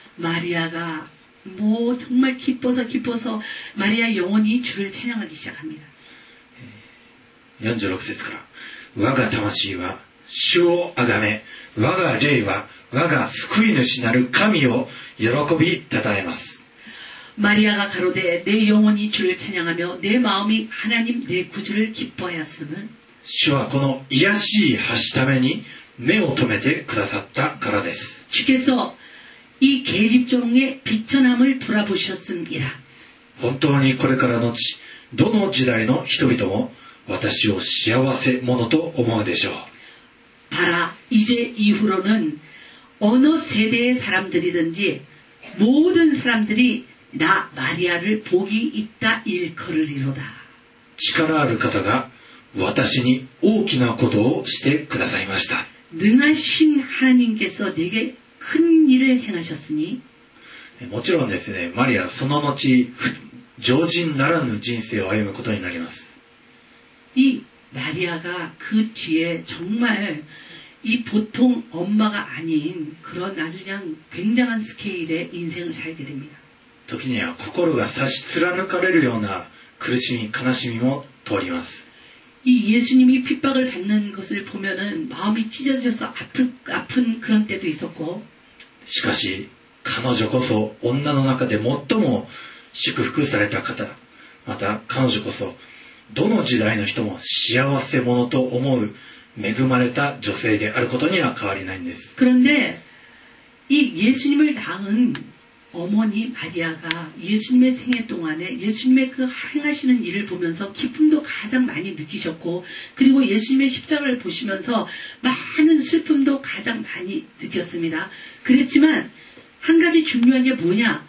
마리아가 뭐 정말 기뻐서 기뻐서 마리아 영혼이 주를 찬양하기 시작합니다. よんじゅうろく節から、我が魂は主をあがめ、我が霊は我が救い主なる神を喜びたたえます。 마리아가 가로되 내 영혼이 주를 찬양하며 내 마음이 하나님 내 구주를 기뻐하였음은 主はこの癒しい橋ために目を留めてくださったからです。 주께서 이 계집종의 비천함을 돌아보셨음이라. 本当にこれからのち、どの時代の人々も私を幸せ者と思うでしょう。 봐라, 이제 이후로는 어느 세대의 사람들이든지 모든 사람들이 나 마리아를 복이 있다 일컬으리로다. 力ある方が私に大きなことをしてくださいました。 능하신 하나님께서 내게 큰 일을 행하셨으니 もちろんですね、マリアはその後常人ならぬ人生を歩むことになります。 이 마리아가 그 뒤에 정말 이 보통 엄마가 아닌 그런 아주 그냥 굉장한 스케일의 인생을 살게 됩니다. 時には心が差し貫かれるような苦しみ、悲しみも通ります。 이 예수님이 핍박을 받는 것을 보면은 마음이 찢어져서 아픈, 아픈 그런 때도 있었고 しかし彼女こそ女の中で最も祝福された方、また彼女こそどの時代の人も幸せ者と思う恵まれた女性であることには変わりないんです。 그런데 이 예수님을 낳은 어머니 마리아가 예수님의 생애 동안에 예수님의 그 행하시는 일을 보면서 기쁨도 가장 많이 느끼셨고 그리고 예수님의 십자가를 보시면서 많은 슬픔도 가장 많이 느꼈습니다. 그랬지만 한 가지 중요한 게 뭐냐?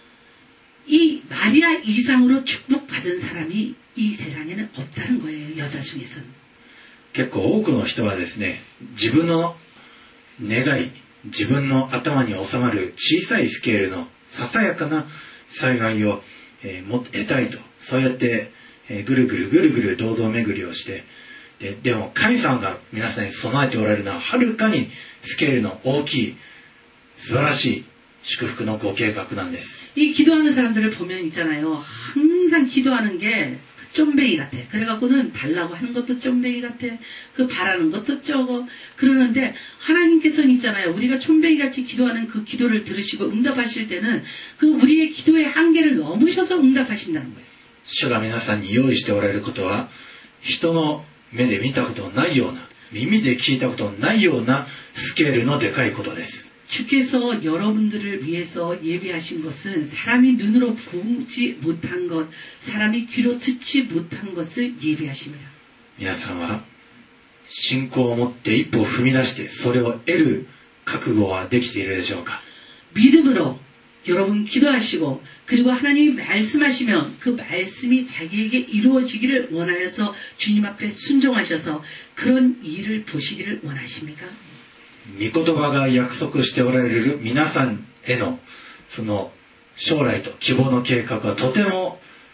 이 마리아 이상으로 축복받은 사람이 이 세상에는 없다는 거예요. 여자 중에서는. 結構多くの人はですね、自分の願い、自分の頭に収まる小さいスケールのささやかな幸いを、えー、も得たいと、そうやって、えー、ぐるぐるぐるぐる堂々巡りをして、で、でも神様が皆さんに備えておられるのははるかにスケールの大きい素晴らしい祝福のご計画なんです。 이 기도하는 사람들을 보면 있잖아요. 항상 기도하는 게 쫌뱅이 같아. 그래갖고는 달라고 하는 것도 쫌뱅이 같아. 그 바라는 것도 적어. 그러는데 하나님께서는 있잖아요. 우리가 쫌뱅이같이 기도하는 그 기도를 들으시고 응답하실 때는 그 우리의 기도의 한계를 넘으셔서 응답하신다는 거예요. 主が皆さんに用意しておられることは、人の目で見たことのないような、耳で聞いたことのないようなスケールのでかいことです。 주께서 여러분들을 위해서 예비하신 것은 사람이 눈으로 보지 못한 것, 사람이 귀로 듣지 못한 것을 예비하십니다. 皆さんは信仰を持って一歩を踏み出してそれを得る覚悟はできているでしょうか。 믿음으로 여러분 기도하시고 그리고 하나님이 말씀하시면 그 말씀이 자기에게 이루어지기를 원하여서 주님 앞에 순종하셔서 그런 일을 보시기를 원하십니까? 御言葉が約束しておられる皆さんへのその将来と希望の計画はとても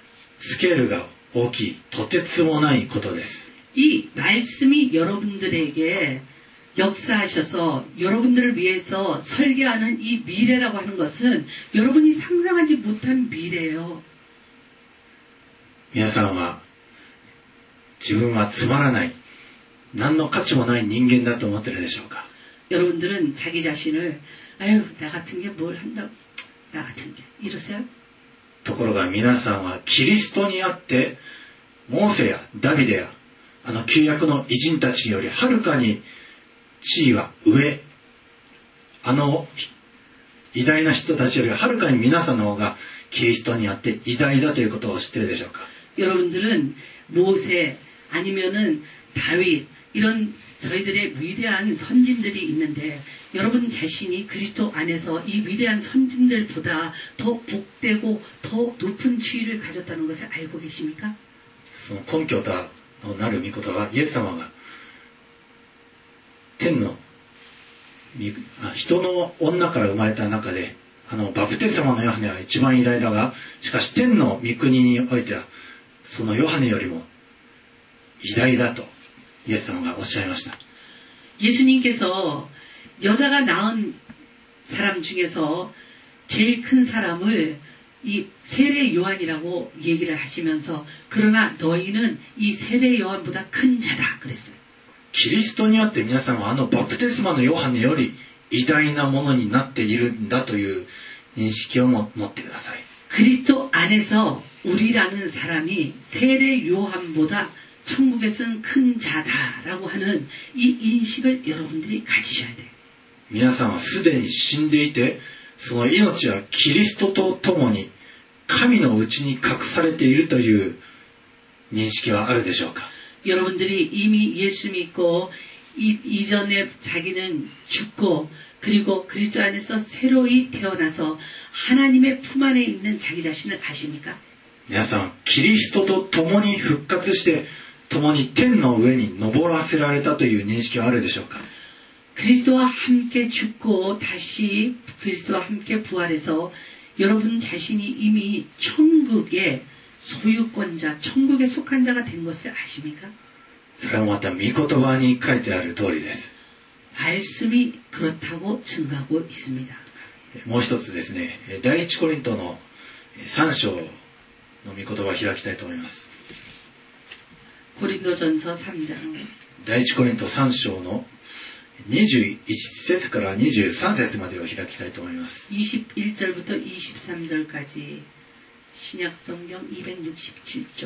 スケールが大きい、とてつもないことです。 이 말씀이 여러분들에게 역사하셔서 여러분들을 위해서 설계하는 이 미래라고 하는 것은 여러분이 상상하지 못한 미래예요. 皆さんは自分はつまらない、何の価値もない人間だと思っているでしょうか。 여러분들은 자기 자신을 아유 나 같은 게 뭘 한다고 나 같은 게 이러세요? ところが皆さんはキリストにあってモーセやダビデやあの旧約の偉人たちよりはるかに地位は上、あの偉大な人たちよりはるかに皆さんの方がキリストにあって偉大だということを知っているでしょうか。 여러분들은 모세 아니면은 다윗 이런 저희들의 위대한 선진들이 있는데 여러분 자신이 그리스도 안에서 이 위대한 선진들보다 더 복되고 더 높은 지위를 가졌다는 것을 알고 계십니까? その根拠となる御言葉はイエス様が天の人の女から生まれた中であのバプテスマのヨハネは一番偉大だが、しかし天の御国においてはそのヨハネよりも偉大だとイエス様がおっしゃいました。 예수님께서 여자가 낳은 사람 중에서 제일 큰 사람을 이 세례 요한이라고 얘기를 하시면서 그러나 너희는 이 세례 요한보다 큰 자다 그랬어요. キリストにあって皆さんはあのバプテスマのヨハネより偉大なものになっているんだという認識を持ってください。 그리스도 안에서 우리라는 사람이 세례 요한보다 천국에서는 큰 자다라고 하는 이 인식을 여러분들이 가지셔야 돼요. 皆さんはすでに死んでいてその命はキリストと共に神のうちに隠されているという認識はあるでしょうか。 여러분들이 이미 예수 믿고 이, 이전에 자기는 죽고 그리고 그리스도 안에서 새로이 태어나서 하나님의 품 안에 있는 자기 자신을 아십니까? 皆さんキリストと共に復活して共に天の上に登らせられたという認識はあるでしょうか。 그리스도와 함께 죽고 다시 그리스도와 함께 부활해서 여러분 자신이 이미 천국의 소유권자, 천국에 속한 자가 된 것을 아십니까? それはまた御言葉に書いてある通りです。 말씀이 그렇다고 증가하고 있습니다. もう一つですね、第一コリントのさん章の御言葉を開きたいと思います。 고린도전서 삼 장 第一コリントさん章のにじゅういち節からにじゅうさん節までを開きたいと思います。 이십일 절부터 이십삼 절까지 신약성경 이백육십칠 쪽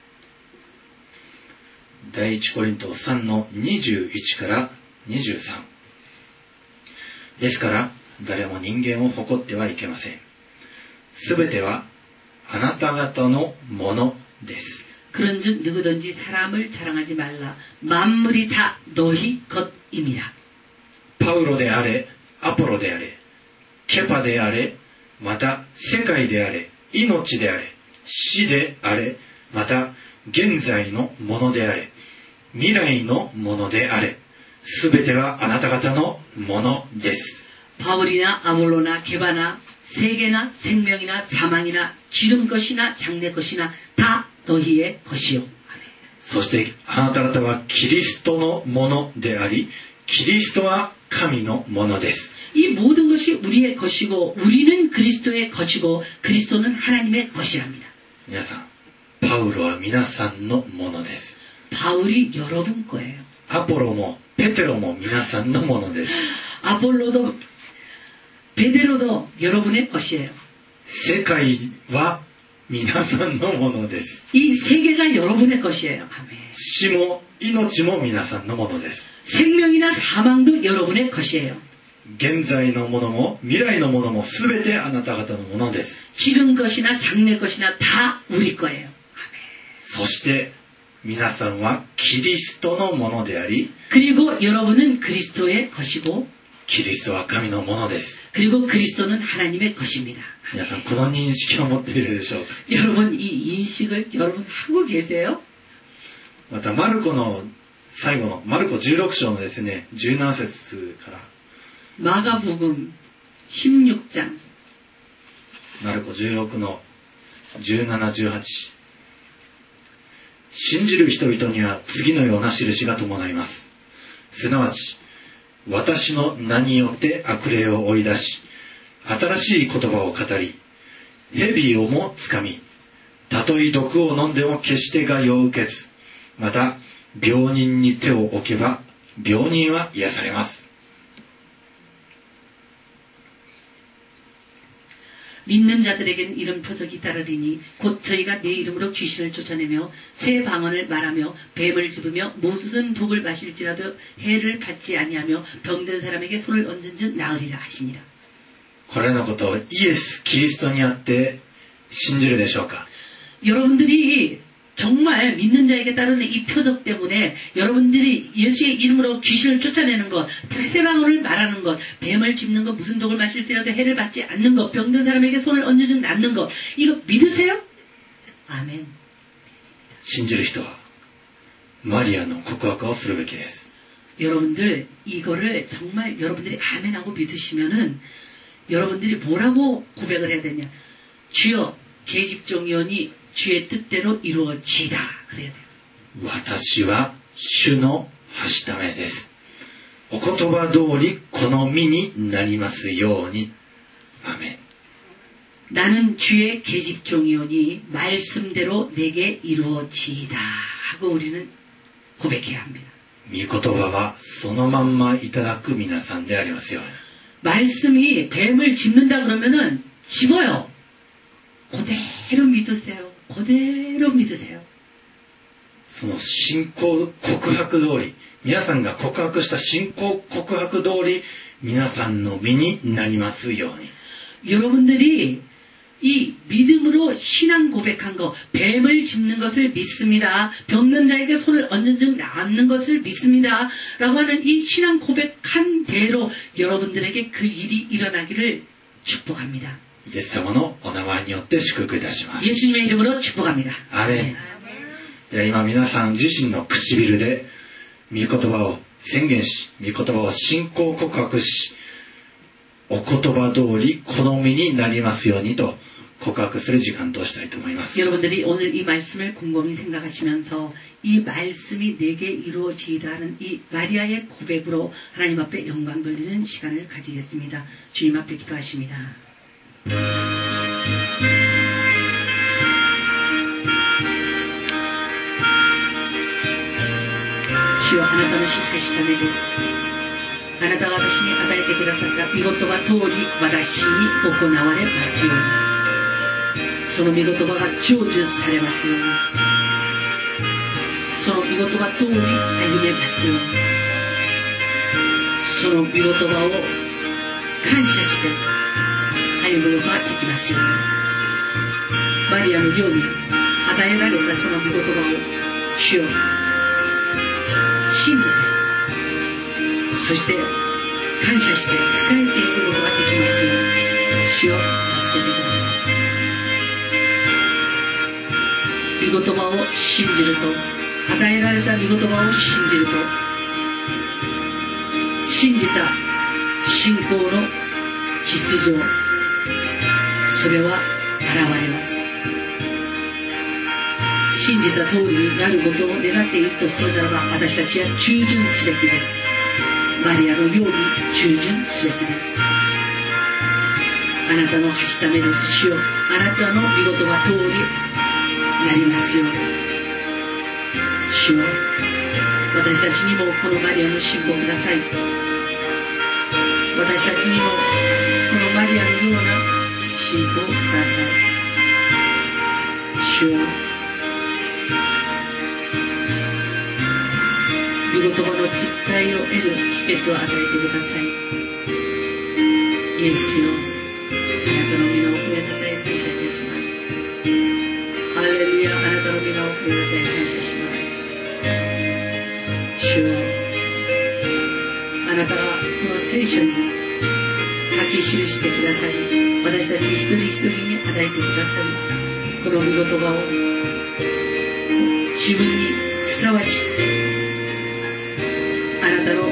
第一コリントさんのにじゅういちからにじゅうさん。ですから誰も人間を誇ってはいけません。すべてはあなた方のものです。 그런즉 누구든지 사람을 자랑하지 말라. 만물이 다 너희 것입니다. パウロであれ、アポロであれ、ケパであれ、また世界であれ、命であれ、死であれ、また現在のものであれ、未来のものであれ、すべてはあなた方のものです。 바울이나 아볼로나 게바나 세계나 생명이나 사망이나 지름 것이나 장래 것이나 다 너희의 것이요. そしてあなた方はキリストのものであり、キリストは神のものです。 이 모든 것이 우리의 것이고 우리는 그리스도의 것이고 그리스도는 하나님의 것이랍니다. 皆さん、パウロは皆さんのものです。 바울이 여러분 거예요. アポロもペテロも皆さんのものです。 아볼로도 베드로도 여러분의 것이에요. 世界は皆さんのものです。 이 세계가 여러분의 것이에요. 아멘. 死も命も皆さんのものです。 생명이나 사망도 여러분의 것이에요. 現在のものも未来のものも全てあなた方のものです。 지금 것이나 장래 것이나 다 우리 거예요. 아멘. そして皆さんはキリストのものであり、 그리고 여러분은 그리스도의 것이고 キリストは神のものです。 그리고 그리스도는 하나님의 것입니다. 皆さんこの認識を持っているでしょうか。 여러분 이 인식을 여러분 하고 계세요? またマルコの最後のマルコじゅうろく章のですねじゅうなな節から 마가복음 십육 장 マルコじゅうろくのじゅうなな、じゅうはち。 信じる人々には次のような印が伴います。すなわち、私の名によって悪霊を追い出し、新しい言葉を語り、蛇をもつかみ、たとえ毒を飲んでも決して害を受けず、また病人に手を置けば病人は癒されます。 믿는 자들에게는 이런 표적이 따르리니 곧 저희가 내 이름으로 귀신을 쫓아내며 새 방언을 말하며 뱀을 집으며 모든 독을 마실지라도 해를 받지 아니하며 병든 사람에게 손을 얹은즉 나으리라 하시니라. これのことをイエス・キリストにあって信じるでしょうか？ 여러분들이 정말 믿는 자에게 따르는 이 표적 때문에 여러분들이 예수의 이름으로 귀신을 쫓아내는 것, 세방언을 말하는 것, 뱀을 짚는 것, 무슨 독을 마실지라도 해를 받지 않는 것, 병든 사람에게 손을 얹어준 낫는 것, 이거 믿으세요? 아멘. 信じる人はマリアの告白をするべきです。 여러분들 이거를 정말 여러분들이 아멘하고 믿으시면은 여러분들이 뭐라고 고백을 해야 되냐? 주여 계집종이오니 주의 뜻대로 이루어지다 그래야 돼요. 私は主のはしためです。お言葉通りこの身になりますように。アメン。 나는 주의 계집종이오니 말씀대로 내게 이루어지다 하고 우리는 고백해야 합니다. 御言葉はそのまんまいただく皆さんでありますように。 말씀이 뱀을 짚는다 그러면은 집어요. 그대로 믿으세요. 그대로 믿으세요. その信仰告白通り、皆さんが告白した信仰告白通り、皆さんの身になりますように。 여러분들이 이 믿음으로 신앙 고백한 거, 뱀을 짚는 것을 믿습니다. 병든 자에게 손을 얹은 즉 낫는 것을 믿습니다. 라고 하는 이 신앙 고백한 대로 여러분들에게 그 일이 일어나기를 축복합니다. イエス様のお名前によって祝福いたします。 예수님의 이름으로 축복합니다. アメン。では今皆さん自身の唇で御言葉を宣言し、御言葉を信仰告白し、お言葉通り好みになりますようにと告白する時間としたいと思います。 여러분들이 오늘 이 말씀을 곰곰이 생각하시면서 이 말씀이 내게 이루어지다는 이 마리아의 고백으로 하나님 앞에 영광 돌리는 시간을 가지겠습니다. 주님 앞에 기도하십니다. 주여あなたのはしためです。あなたが私に与えてくださった御言葉通り私に行われますように。その御言葉が成就されますように。その御言葉通り歩めますように。その御言葉を感謝して歩むことができますように。マリアのように与えられたその御言葉を主よ信じて、そして感謝して使えていくことができますように主を助けてください。御言葉を信じると、与えられた御言葉を信じると、信じた信仰の実情、それは現れます。信じた通りになることを願っているとするならば、私たちは従順すべきです。マリアのように従順すべきです。あなたのはしためです。主よ、あなたの御言葉通りなりますように。主よ、私たちにもこのマリアの信仰をください。私たちにもこのマリアのような信仰をください。主よ、御言葉の実態を得る秘訣を与えてください。イエスよ、あなたの皆を褒めたたえ感謝いたします。ハレルヤ、あなたの皆を褒めたたえ感謝します。主よ、あなたがこの聖書に書き記してくださり、私たち一人一人に与えてくださり、この御言葉を自分にふさわしく、あなたの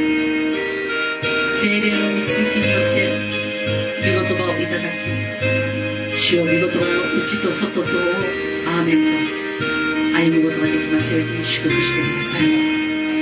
聖霊の導きによって御言葉をいただき、主よ、御言葉の内と外とをアーメンと歩むことができますように祝福してください。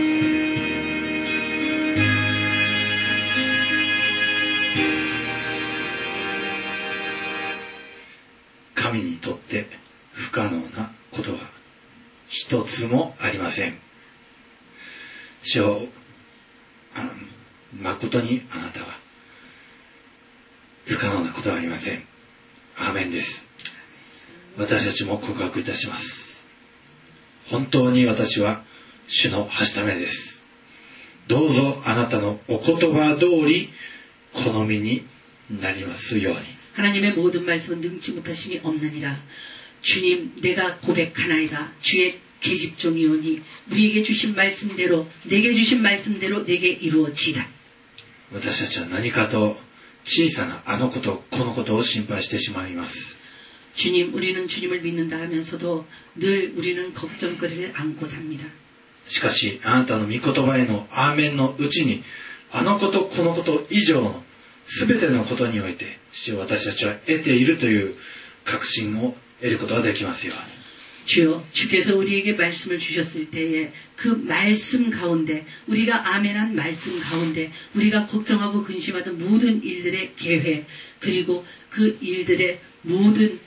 神にとって不可能なことは一つもありません。主よ、あ誠にあなたは不可能なことはありません。アーメンです。私たちも告白いたします。本当に私は主のはしためです。どうぞあなたのお言葉通り好みになりますように。 하나님의 모든 말씀은 능치 못하심이 없느니라. 주님, 내가 고백하나이다. 주의 계집종이오니 우리에게 주신 말씀대로, 내게 주신 말씀대로 내게 이루어지다. 私たちは何かと小さなあのこと、このことを心配してしまいます。 주님, 우리는 주님을 믿는다 하면서도 늘 우리는 걱정거리를 안고 삽니다. しかし、あなたの御言葉へのアーメンのうちに、あのこと、このこと以上のすべてのことにおいて、主よ、私たちは得ているという確信を得ることができますように。 주여, 주께서 우리에게 말씀을 주셨을 때에 그 말씀 가운데, 우리가 아멘한 말씀 가운데 우리가 걱정하고 근심하던 모든 일들의 계획, 그리고 그 일들의 모든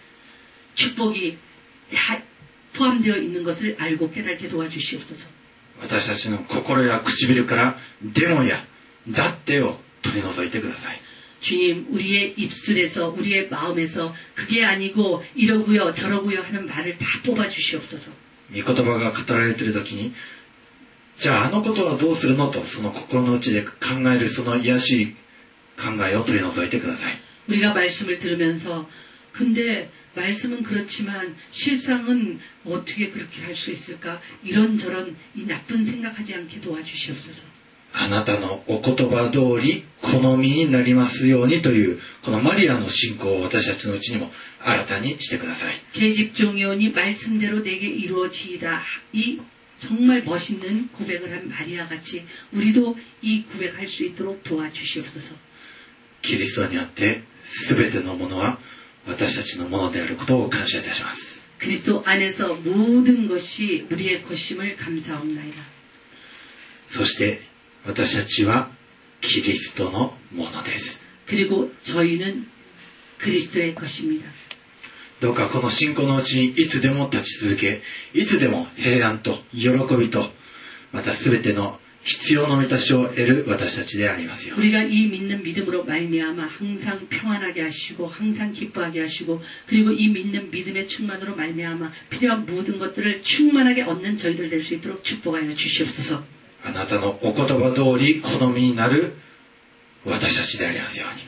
축복이 다 포함되어 있는 것을 알고 깨닫게 도와주시옵소서. 私たちの心や唇からデモやだってを取り除いてください。 주님, 우리의 입술에서, 우리의 마음에서 그게 아니고 이러고요 저러고요 하는 말을 다 뽑아주시옵소서. 御言葉が語られているときに、じゃああのことはどうするのと、その心の内で考えるその癒しい考えを取り除いてください。 우리가 말씀을 들으면서 근데 말씀은 그렇지만 실상은 어떻게 그렇게 할 수 있을까? 이런저런 이 나쁜 생각하지 않게 도와주시옵소서. あなたのお言葉通り好みになりますようにというこのマリアの信仰を私たちのうちにも新たにしてください。 계집종이오니 말씀대로 내게 이루어지이다. 이 정말 멋있는 고백을 한 마리아 같이 우리도 이 고백할 수 있도록 도와주시옵소서. キリストにあって全てのものは私たちのものであることを感謝いたします。 그리스도 안에서 모든 것이 우리의 것임을 감사합니다. そして私たちはキリストのものです。 그리고 저희는 그리스도의 것입니다. どうかこの信仰のうちにいつでも立ち続け、いつでも平安と喜びと、またすべての必要の満たしを得る私たちでありますように。 우리가 이 믿는 믿음으로 말미암아 항상 평안하게 하시고 항상 기뻐하게 하시고 그리고 이 믿는 믿음의 충만으로 말미암아 필요한 모든 것들을 충만하게 얻는 저희들 될 수 있도록 축복하여 주시옵소서. あなたのお言葉通り好みになる私たちでありますように。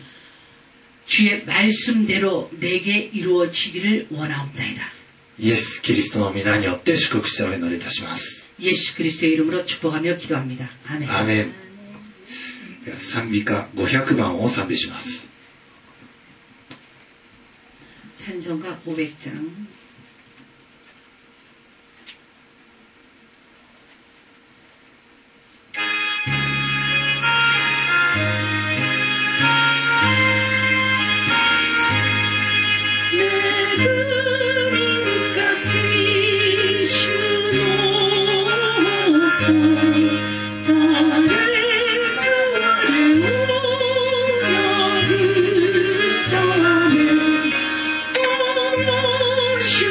주의 말씀대로 내게 이루어지기를 원하옵나이다. イエス・キリストの皆によって祝福してお祈りいたします。 예수 그리스도의 이름으로 축복하며 기도합니다. 아멘. アーメン。では賛美歌ごひゃくばんを賛美します。 찬송가 오백 장. 시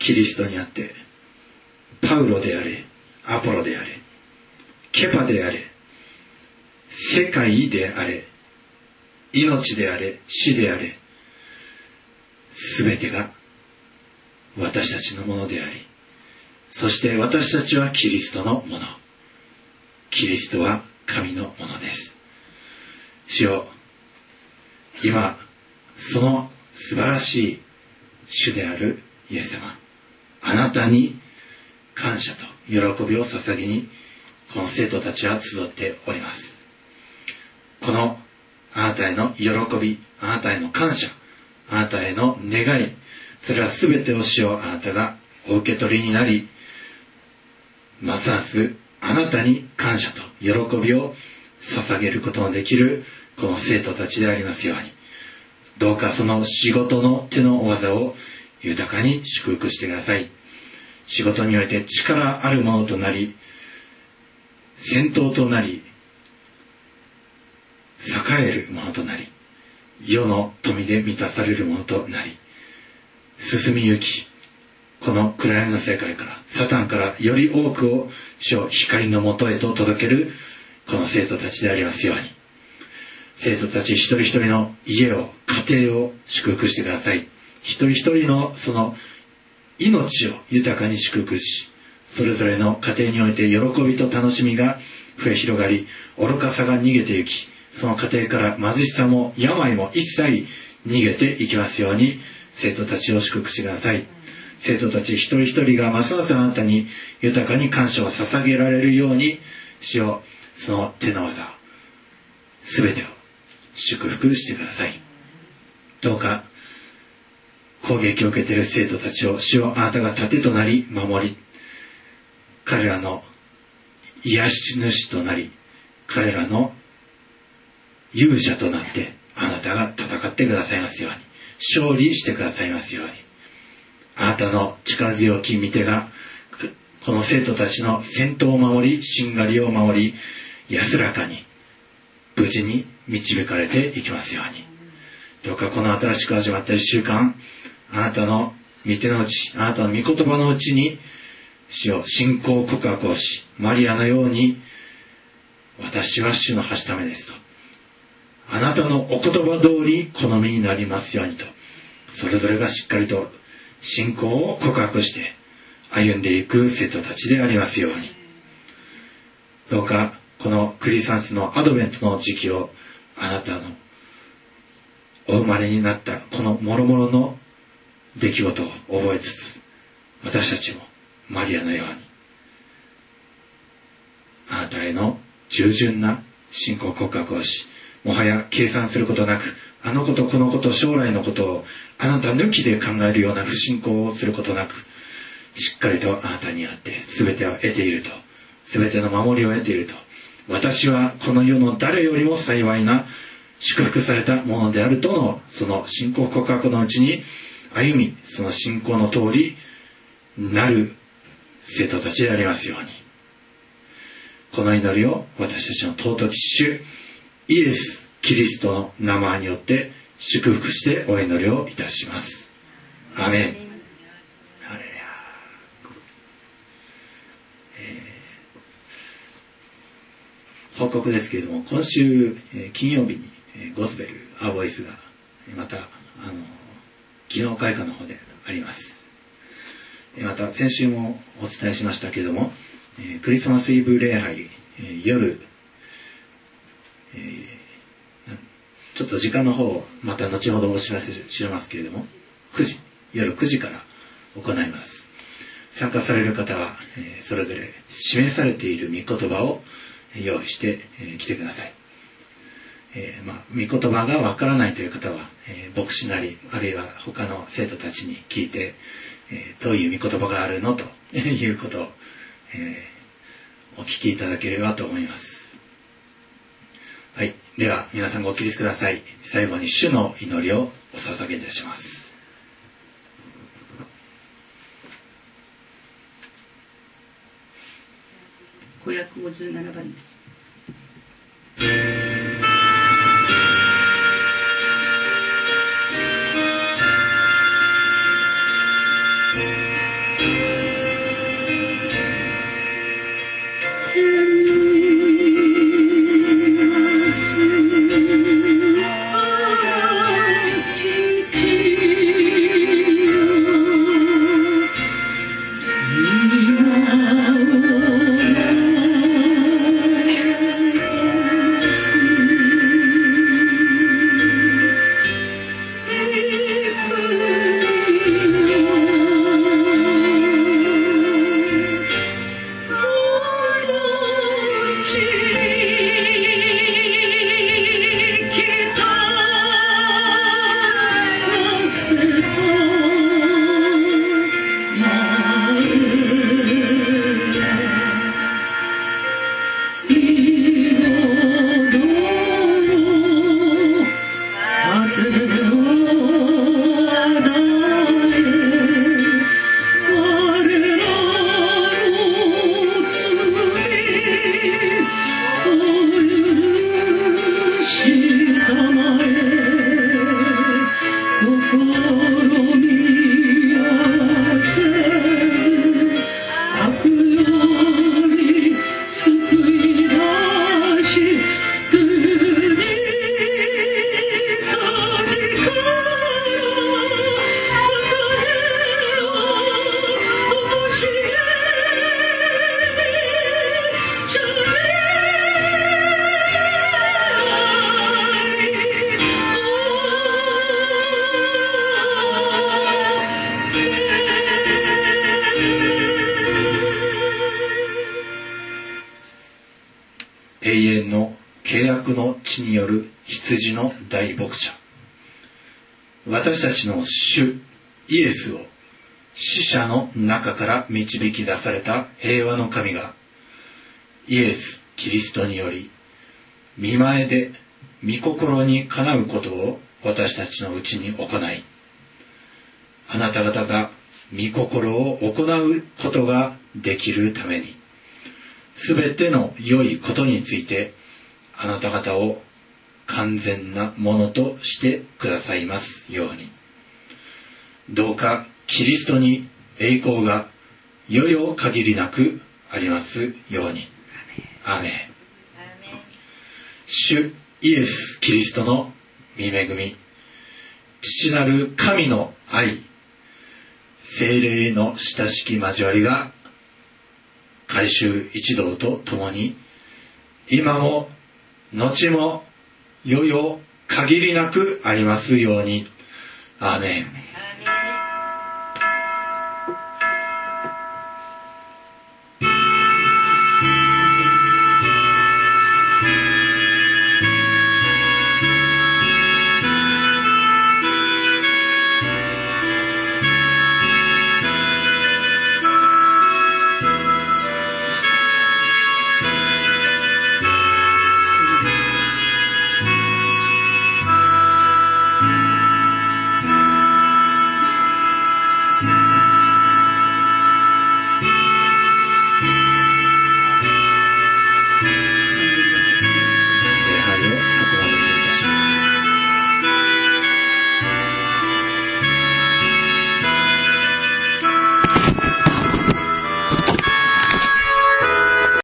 キリストにあって、パウロであれ、アポロであれ、ケパであれ、世界であれ、命であれ、死であれ、すべてが私たちのものであり、そして私たちはキリストのもの。キリストは神のものです。主よ、今、その素晴らしい主であるイエス様、あなたに感謝と喜びを捧げに、この生徒たちは集っております。このあなたへの喜び、あなたへの感謝、あなたへの願い、それは全てを主よ、あなたがお受け取りになり、ますますあなたに感謝と喜びを捧げることのできるこの生徒たちでありますように、どうかその仕事の手の技を豊かに祝福してください。仕事において力あるものとなり、先頭となり、栄えるものとなり、世の富で満たされるものとなり、進みゆき、この暗闇の世界から、サタンからより多くを主光のもとへと届けるこの生徒たちでありますように、生徒たち一人一人の家を、家庭を祝福してください。一人一人のその命を豊かに祝福し、それぞれの家庭において喜びと楽しみが増え広がり、愚かさが逃げてゆき、その家庭から貧しさも病も一切逃げていきますように、生徒たちを祝福してください。生徒たち一人一人がますますあなたに豊かに感謝を捧げられるように、主よ、その手の技、すべてを祝福してください。どうか攻撃を受けている生徒たちを主よ、あなたが盾となり守り、彼らの癒し主となり、彼らの勇者となってあなたが戦ってくださいますように、勝利してくださいますように、あなたの力強き御手がこの生徒たちの先頭を守り、しんがりを守り、安らかに無事に導かれていきますように。どうかこの新しく始まった一週間、あなたの御手のうち、あなたの御言葉のうちに主を信仰告白をし、マリアのように、私は主のはしためですと、あなたのお言葉通り好みになりますようにと、それぞれがしっかりと信仰を告白して歩んでいく生徒たちでありますように。どうかこのクリスマスのアドベントの時期を、あなたのお生まれになったこの諸々の出来事を覚えつつ、私たちもマリアのようにあなたへの従順な信仰告白をし、もはや計算することなく、あのことこのこと将来のことをあなた抜きで考えるような不信仰をすることなく、しっかりとあなたにあって全てを得ていると、全ての守りを得ていると、私はこの世の誰よりも幸いな祝福されたものであるとの、その信仰告白のうちに歩み、その信仰の通りなる生徒たちでありますように。この祈りを私たちの尊き主イエス・キリストの名前によって祝福してお祈りをいたします。アメン。ハレルヤ。えー、報告ですけれども、今週、えー、金曜日に、えー、ゴスペルアボイスがまたあの技能会館の方であります。また先週もお伝えしましたけれども、えー、クリスマスイブ礼拝、えー、夜、えー、ちょっと時間の方をまた後ほどお知らせしますけれども、くじ、夜くじから行います。参加される方は、えー、それぞれ示されている御言葉を用意して、えー、来てください。えーまあ、御言葉がわからないという方は、えー、牧師なりあるいは他の生徒たちに聞いて、えー、どういう御言葉があるのということを、えー、お聞きいただければと思います。はい、では皆さんご起立ください。最後に主の祈りをお捧げいたします。 ごひゃくごじゅうななばんです。 みはせず悪用に救い出し国たちから栄を教えにしゃ永遠の契約の地による羊の大牧者、私たちの主イエスを死者の中から導き出された平和の神が、イエス・キリストにより御前で御心にかなうことを私たちのうちに行い、あなた方が御心を行うことができるために、すべての良いことについてあなた方を完全なものとしてくださいますように。どうかキリストに栄光がよよ限りなくありますように。アーメン。主イエス・キリストの御恵み、父なる神の愛、聖霊の親しき交わりが改宗一同と共に今も後もよよ限りなくありますように。アーメン。